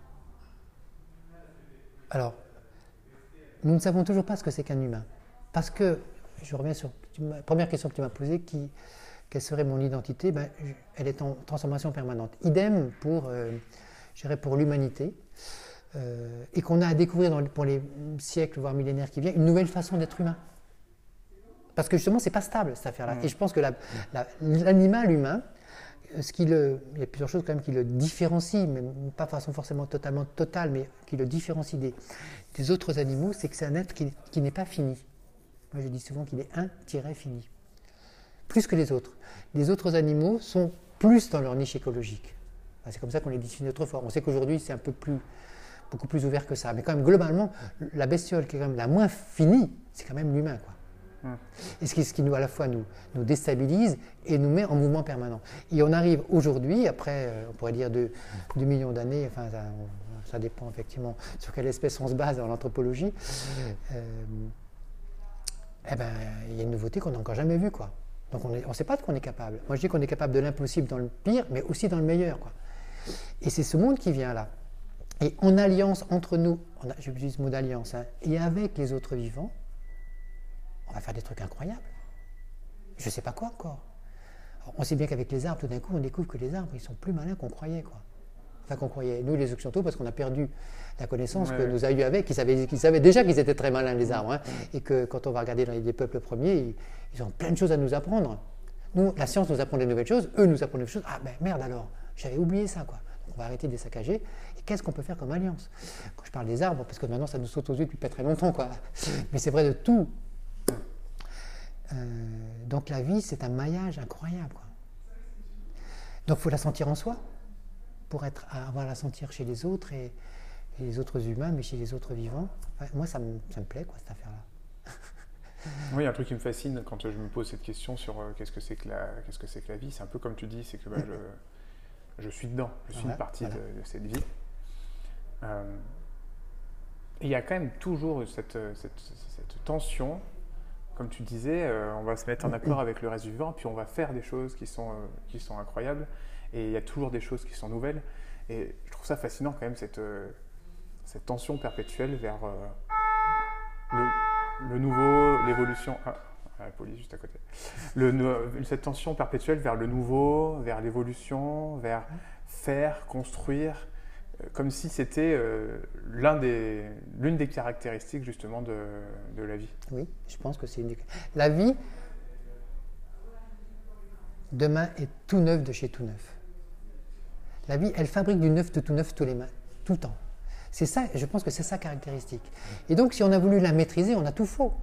Alors, nous ne savons toujours pas ce que c'est qu'un humain. Parce que, je reviens sur la première question que tu m'as posée, qui, quelle serait mon identité? Ben, elle est en transformation permanente. Idem pour, euh, je dirais pour l'humanité. Euh, et qu'on a à découvrir dans, pour les siècles, voire millénaires qui viennent, une nouvelle façon d'être humain. Parce que justement, ce n'est pas stable, cette affaire-là. Mmh. Et je pense que la, la, l'animal humain, ce qui le, il y a plusieurs choses quand même qui le différencient, mais pas de façon forcément totalement totale, mais qui le différencie des, des autres animaux, c'est que c'est un être qui, qui n'est pas fini. Moi, je dis souvent qu'il est un-fini. Plus que les autres. Les autres animaux sont plus dans leur niche écologique. Enfin, c'est comme ça qu'on les définit autrefois. On sait qu'aujourd'hui, c'est un peu plus, beaucoup plus ouvert que ça. Mais quand même, globalement, la bestiole qui est quand même la moins finie, c'est quand même l'humain, quoi. Et ce qui, ce qui nous, à la fois nous, nous déstabilise et nous met en mouvement permanent. Et on arrive aujourd'hui, après, euh, on pourrait dire deux, deux millions d'années, enfin, ça, on, ça dépend effectivement sur quelle espèce on se base dans l'anthropologie, euh, eh ben, il y a une nouveauté qu'on n'a encore jamais vue, quoi. Donc on ne sait pas de quoi on est capable. Moi je dis qu'on est capable de l'impossible dans le pire, mais aussi dans le meilleur, quoi. Et c'est ce monde qui vient là. Et en alliance entre nous, on a, j'utilise le mot d'alliance, hein, et avec les autres vivants, on va faire des trucs incroyables. Je ne sais pas quoi encore. Alors, on sait bien qu'avec les arbres, tout d'un coup, on découvre que les arbres, ils sont plus malins qu'on croyait, quoi. Enfin, qu'on croyait, nous les occidentaux, parce qu'on a perdu la connaissance ouais. que nous avions avec, qu'ils savaient, qu'ils savaient déjà qu'ils étaient très malins, les arbres, hein, et que quand on va regarder dans les peuples premiers, ils, ils ont plein de choses à nous apprendre. Nous, la science nous apprend des nouvelles choses, eux nous apprennent des choses. Ah ben merde alors, j'avais oublié ça, quoi. Donc, on va arrêter de les saccager. Et qu'est-ce qu'on peut faire comme alliance? Quand je parle des arbres, parce que maintenant ça nous saute aux yeux depuis pas très longtemps, quoi. Mais c'est vrai de tout. Euh, donc la vie, c'est un maillage incroyable, quoi. Donc il faut la sentir en soi, pour être, avoir à la sentir chez les autres, et, et les autres humains, mais chez les autres vivants. Enfin, moi, ça me, ça me plaît, quoi, cette affaire-là. Oui, il y a un truc qui me fascine quand je me pose cette question sur euh, qu'est-ce que c'est que la, qu'est-ce que c'est que la vie. C'est un peu comme tu dis, c'est que bah, je, je suis dedans, je suis ouais, une partie voilà. de, de cette vie. Euh, et il y a quand même toujours cette, cette, cette tension. Comme tu disais, euh, on va se mettre en accord avec le reste du vivant, puis on va faire des choses qui sont, euh, qui sont incroyables. Et il y a toujours des choses qui sont nouvelles. Et je trouve ça fascinant quand même, cette, euh, cette tension perpétuelle vers euh, le, le nouveau, l'évolution. Ah, la police juste à côté. Le, cette tension perpétuelle vers le nouveau, vers l'évolution, vers faire, construire. Comme si c'était euh, l'un des, l'une des caractéristiques justement de, de la vie. Oui, je pense que c'est une des... La vie, demain, est tout neuf de chez tout neuf. La vie, elle fabrique du neuf de tout neuf tous les mains, tout le temps. C'est ça, je pense que c'est sa caractéristique. Et donc, si on a voulu la maîtriser, on a tout faux.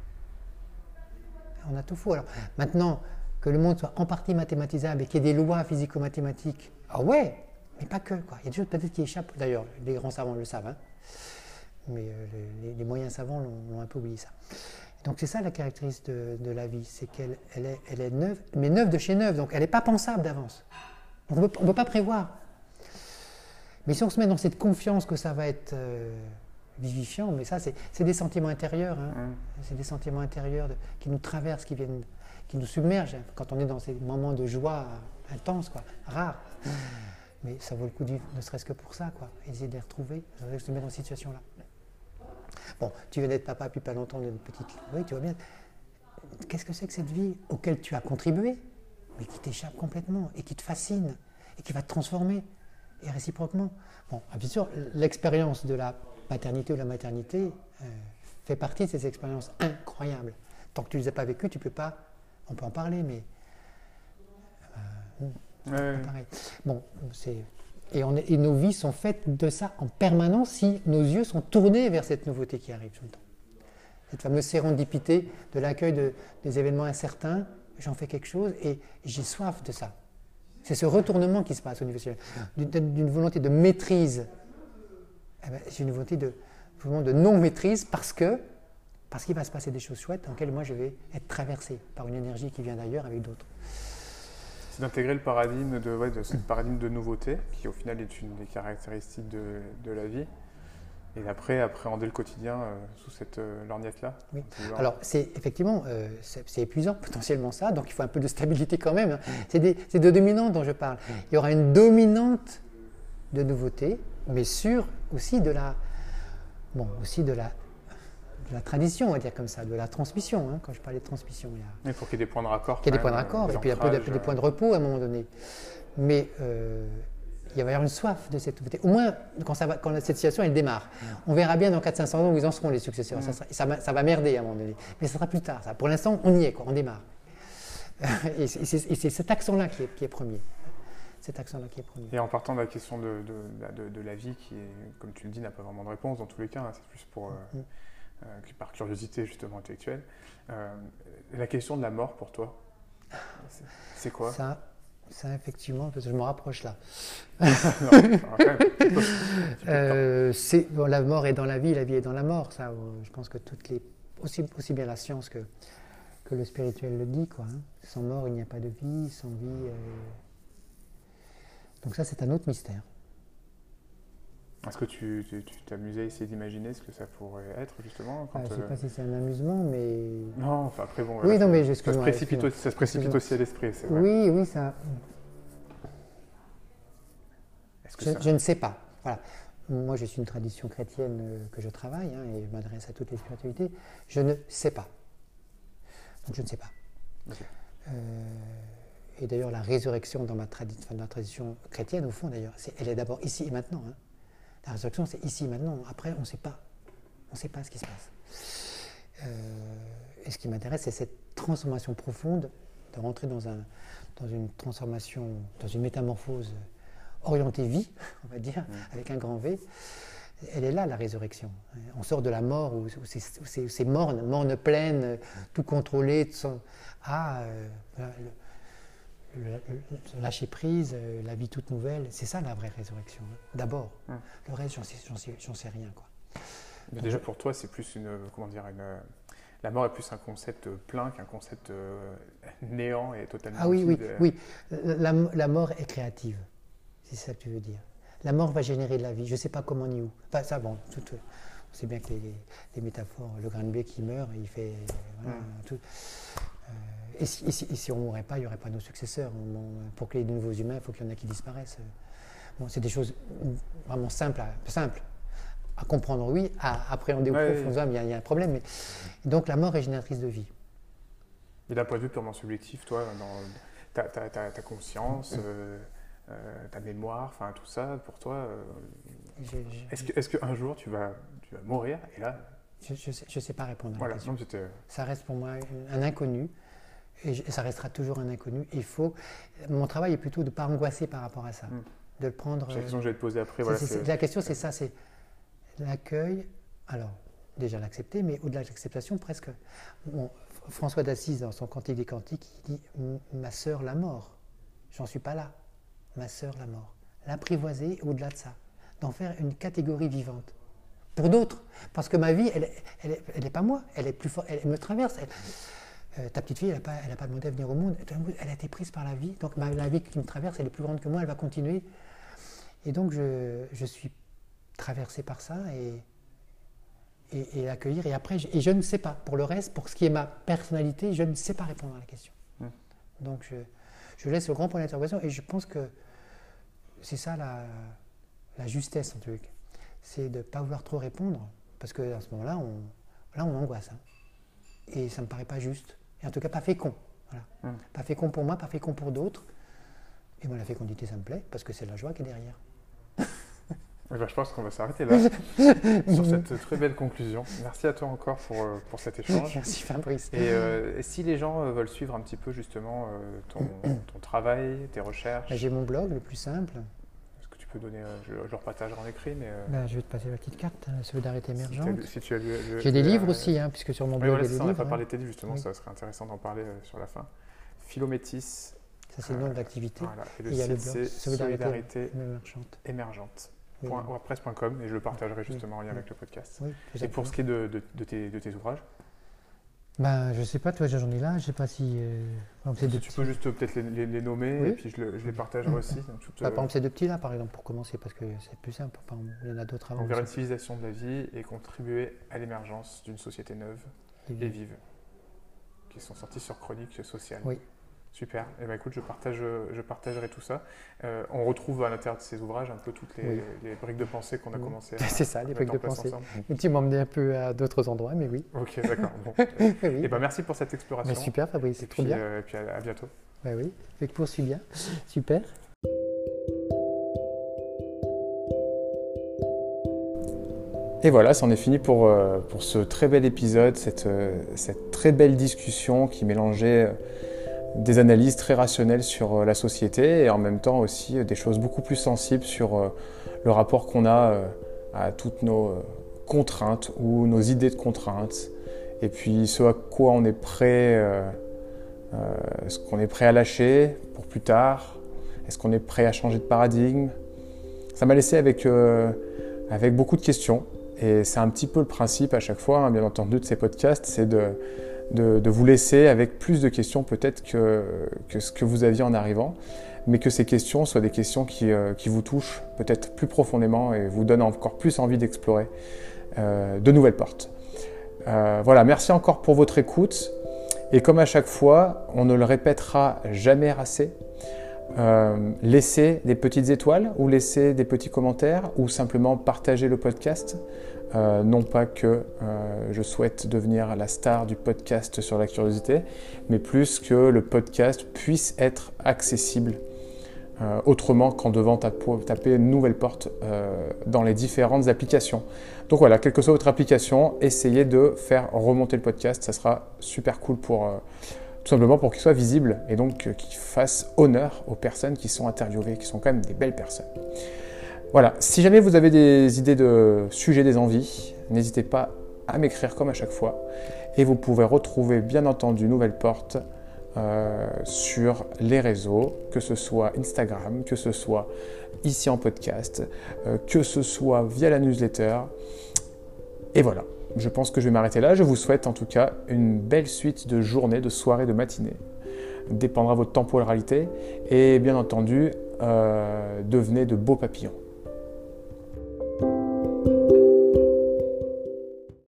On a tout faux. Alors, maintenant, que le monde soit en partie mathématisable et qu'il y ait des lois physico-mathématiques, ah ouais, mais pas que, quoi. Il y a des choses peut-être qui échappent, d'ailleurs, les grands savants le savent, hein. Mais euh, les, les moyens savants l'ont, l'ont un peu oublié ça. Donc c'est ça la caractéristique de, de la vie, c'est qu'elle elle est, elle est neuve, mais neuve de chez neuve, donc elle n'est pas pensable d'avance. On ne peut pas prévoir. Mais si on se met dans cette confiance que ça va être euh, vivifiant, mais ça c'est, c'est des sentiments intérieurs, hein. Mmh. C'est des sentiments intérieurs de, qui nous traversent, qui, viennent, qui nous submergent, hein, quand on est dans ces moments de joie intense, quoi, rares. Mmh. Mais ça vaut le coup de vivre, ne serait-ce que pour ça, quoi. Essayer de les retrouver, de se mettre dans cette situation-là. Bon, tu viens d'être papa depuis pas longtemps d'une petite... Oui, tu vois bien. Qu'est-ce que c'est que cette vie auquel tu as contribué, mais qui t'échappe complètement, et qui te fascine, et qui va te transformer, et réciproquement. Bon, bien sûr, l'expérience de la paternité ou de la maternité euh, fait partie de ces expériences incroyables. Tant que tu ne les as pas vécues, tu peux pas... On peut en parler, mais... Euh, Ouais. Pareil. Bon, c'est... Et, on est... et nos vies sont faites de ça en permanence si nos yeux sont tournés vers cette nouveauté qui arrive tout le temps. Cette fameuse sérendipité de l'accueil de... des événements incertains, j'en fais quelque chose et j'ai soif de ça. C'est ce retournement qui se passe au niveau cellulaire, d'une, d'une volonté de maîtrise. Eh ben, j'ai une volonté de, de non-maîtrise parce que parce qu'il va se passer des choses chouettes dans lesquelles moi je vais être traversé par une énergie qui vient d'ailleurs avec d'autres. C'est d'intégrer le paradigme de, ouais, de ce paradigme de nouveauté qui au final est une des caractéristiques de, de la vie. Et après, appréhender le quotidien euh, sous cette euh, lorgnette-là. Oui. Alors, c'est effectivement, euh, c'est, c'est épuisant potentiellement ça, donc il faut un peu de stabilité quand même. Hein. C'est, des, c'est de dominantes dont je parle. Il y aura une dominante de nouveauté, mais sur aussi de la, bon, aussi de la, de la tradition, on va dire comme ça, de la transmission. Hein. Quand je parlais de transmission, il y a. Il faut qu'il y ait des points de raccord. Qu'il y ait des points de raccord, et puis il y a peu des, des points de repos à un moment donné. Mais euh, il va y avoir une soif de cette nouveauté. Au moins, quand, ça va, quand cette situation elle démarre. On verra bien dans quatre cents à cinq cents ans où ils en seront les successeurs. Mmh. Ça, sera, ça, va, ça va merder à un moment donné. Mais ça sera plus tard. Ça. Pour l'instant, on y est, quoi, on démarre. Et c'est, et c'est cet accent-là qui est, qui est premier. Cet accent-là qui est premier. Et en partant de la question de, de, de, de la vie, qui, est, comme tu le dis, n'a pas vraiment de réponse dans tous les cas, hein, c'est plus pour, euh, mmh. euh, par curiosité justement intellectuelle. Euh, la question de la mort pour toi, c'est, c'est quoi ça, Ça, effectivement, parce que je me rapproche là. non, okay. euh, c'est, bon, la mort est dans la vie, la vie est dans la mort. Ça, je pense que toutes les, aussi, aussi bien la science que, que le spirituel le dit, quoi. Hein. Sans mort, il n'y a pas de vie. Sans vie, euh... donc ça, c'est un autre mystère. Est-ce que tu, tu, tu t'amusais à essayer d'imaginer ce que ça pourrait être, justement quand, ah, Je ne sais euh... pas si c'est un amusement, mais... Non, enfin après, bon... Oui, voilà, non, mais ça, se précipite, aussi, ça se précipite aussi à l'esprit, c'est vrai. Oui, oui, ça... Est-ce que je, ça... je ne sais pas. Voilà. Moi, je suis une tradition chrétienne euh, que je travaille, hein, et je m'adresse à toutes les spiritualités. Je ne sais pas. Donc, je ne sais pas. Okay. Euh, et d'ailleurs, la résurrection dans ma, tradi- enfin, dans la tradition chrétienne, au fond, d'ailleurs, c'est, elle est d'abord ici et maintenant. Hein. La résurrection, c'est ici et maintenant. Après, on ne sait pas. On ne sait pas ce qui se passe. Euh, et ce qui m'intéresse, c'est cette transformation profonde, de rentrer dans, un, dans une transformation, dans une métamorphose orientée vie, on va dire, mmh. avec un grand V. Elle est là, la résurrection. On sort de la mort, où, où, c'est, où, c'est, où c'est morne, morne pleine, tout contrôlé, tout son, à euh, le, le, le lâcher prise, la vie toute nouvelle. C'est ça la vraie résurrection. Hein. D'abord. Mmh. Le reste, j'en sais, j'en sais, j'en sais rien, quoi. Mais déjà, pour toi, c'est plus une, comment dire, une, la mort est plus un concept plein qu'un concept euh, néant et totalement. Ah oui, oui, de... oui. La, la mort est créative. C'est ça que tu veux dire. La mort va générer de la vie. Je ne sais pas comment ni où. Enfin, ça, bon, tout, on sait bien que les, les métaphores, le grain de blé qui meurt, il fait. Voilà, mmh. tout. Euh, et, si, et, si, et si on ne mourrait pas, il n'y aurait pas nos successeurs. Bon, pour qu'il y ait de nouveaux humains, il faut qu'il y en ait qui disparaissent. Bon, c'est des choses vraiment simples à, simples à comprendre, oui, à appréhender au ouais, profondément, il, il y a un problème. Mais... Donc la mort est génératrice de vie. Et d'un point de vue purement subjectif, toi, dans ta, ta, ta, ta conscience, euh, euh, ta mémoire, enfin tout ça, pour toi, euh, je, je, est-ce, que, est-ce qu'un jour tu vas, tu vas mourir et là Je ne sais, sais pas répondre à voilà, la question. Non, c'était... Ça reste pour moi un inconnu. Et, je, et ça restera toujours un inconnu. Il faut, mon travail est plutôt de ne pas angoisser par rapport à ça. Mm. De le prendre. C'est la question que je vais te poser après. C'est, voilà, c'est, c'est... La question, c'est ça, c'est l'accueil. Alors, déjà l'accepter, mais au-delà de l'acceptation, presque. Bon, François d'Assise, dans son Cantique des Cantiques, il dit « Ma sœur, la mort ». J'en suis pas là. Ma sœur, la mort. L'apprivoiser au-delà de ça. D'en faire une catégorie vivante. Pour d'autres. Parce que ma vie, elle n'est elle, elle est pas moi. Elle est plus forte. Elle me traverse. Elle, euh, ta petite fille, elle n'a pas, elle a pas demandé à venir au monde. Elle a été prise par la vie. Donc ma, la vie qui me traverse, elle est plus grande que moi. Elle va continuer. Et donc, je, je suis traversé par ça et, et, et l'accueillir. Et après, je, et je ne sais pas. Pour le reste, pour ce qui est ma personnalité, je ne sais pas répondre à la question. Mmh. Donc, je, je laisse le grand point d'interrogation. Et je pense que c'est ça la, la justesse, en tout cas. C'est de ne pas vouloir trop répondre. Parce qu'à ce moment-là, on, là, on angoisse. Hein. Et ça ne me paraît pas juste. Et en tout cas, pas fécond. Voilà. Mmh. Pas fécond pour moi, pas fécond pour d'autres. Et moi, la fécondité, ça me plaît, parce que c'est la joie qui est derrière. Eh ben, je pense qu'on va s'arrêter là, sur cette très belle conclusion. Merci à toi encore pour, pour cet échange. Merci Fabrice. Et, euh, et si les gens veulent suivre un petit peu justement euh, ton, ton travail, tes recherches... J'ai mon blog, le plus simple. Est-ce que tu peux donner... Je, je le repartagerai en écrit, mais... Euh... Ben, je vais te passer la petite carte, hein, Solidarité émergente. Si tu as lu, le, J'ai des le, livres euh, aussi, hein, puisque sur mon oui, blog, voilà, il y a des ça, livres. On n'a pas hein. parlé de tes livres, justement, oui. Ça serait intéressant d'en parler euh, sur la fin. Philométis. Ça, c'est le nom de l'activité. Voilà. Et le et il y a le site, blog c'est Solidarité, solidarité émergente. émergente Oui. point wordpress point com et je le partagerai justement Oui. en lien Oui. avec le podcast. Oui, Et pour ce qui est de, de, de, tes, de tes ouvrages, ben, je sais pas, toi j'en ai là, je sais pas si. Euh, par exemple, ces deux tu petits- peux juste peut-être les, les- les nommer Oui. et puis je, le- je les partagerai aussi. dans toute, Bah, par euh, exemple, ces deux petits là, par exemple, pour commencer, parce que c'est plus simple. Par exemple, il y en a d'autres avant. envers une civilisation de la vie et contribuer à l'émergence d'une société neuve Les- et vive, qui sont sortis sur Chronique sociale. Oui. Super. Et ben écoute, je, partage, je partagerai tout ça. Euh, on retrouve à l'intérieur de ces ouvrages un peu toutes les, Oui. les briques de pensée qu'on a Oui. commencé à C'est ça, les mettre briques en de place pensée. ensemble. Et tu m'as emmené un peu à d'autres endroits, mais oui. Ok, d'accord. Bon. oui. Et ben merci pour cette exploration. Bah, super, Fabrice, Et c'est puis, trop bien. euh, et puis à, à bientôt. Bah, oui, avec poursuit bien. Super. Et voilà, c'en est fini pour, euh, pour ce très bel épisode, cette, euh, cette très belle discussion qui mélangeait euh, des analyses très rationnelles sur euh, la société et en même temps aussi euh, des choses beaucoup plus sensibles sur euh, le rapport qu'on a euh, à toutes nos euh, contraintes ou nos idées de contraintes et puis ce à quoi on est prêt, euh, euh, ce qu'on est prêt à lâcher pour plus tard, est-ce qu'on est prêt à changer de paradigme. Ça m'a laissé avec, euh, avec beaucoup de questions. Et c'est un petit peu le principe à chaque fois, hein, bien entendu, de ces podcasts, c'est de, de, de vous laisser avec plus de questions peut-être que, que ce que vous aviez en arrivant, mais que ces questions soient des questions qui, euh, qui vous touchent peut-être plus profondément et vous donnent encore plus envie d'explorer euh, de nouvelles portes. Euh, voilà, merci encore pour votre écoute. Et comme à chaque fois, on ne le répétera jamais assez, Euh, laissez des petites étoiles ou laissez des petits commentaires ou simplement partager le podcast. Euh, non pas que euh, je souhaite devenir la star du podcast sur la curiosité, mais plus que le podcast puisse être accessible euh, autrement qu'en devant taper, taper une nouvelle porte euh, dans les différentes applications. Donc voilà, quelle que soit votre application, essayez de faire remonter le podcast, ça sera super cool pour... Euh, tout simplement pour qu'il soit visible et donc euh, qu'il fasse honneur aux personnes qui sont interviewées, qui sont quand même des belles personnes. Voilà, si jamais vous avez des idées de sujets, des envies, n'hésitez pas à m'écrire comme à chaque fois. Et vous pouvez retrouver bien entendu Nouvelle Porte euh, sur les réseaux, que ce soit Instagram, que ce soit ici en podcast, euh, que ce soit via la newsletter. Et voilà. Je pense que je vais m'arrêter là. Je vous souhaite en tout cas une belle suite de journées, de soirées, de matinées. Dépendra de votre temporalité. Et bien entendu, euh, devenez de beaux papillons.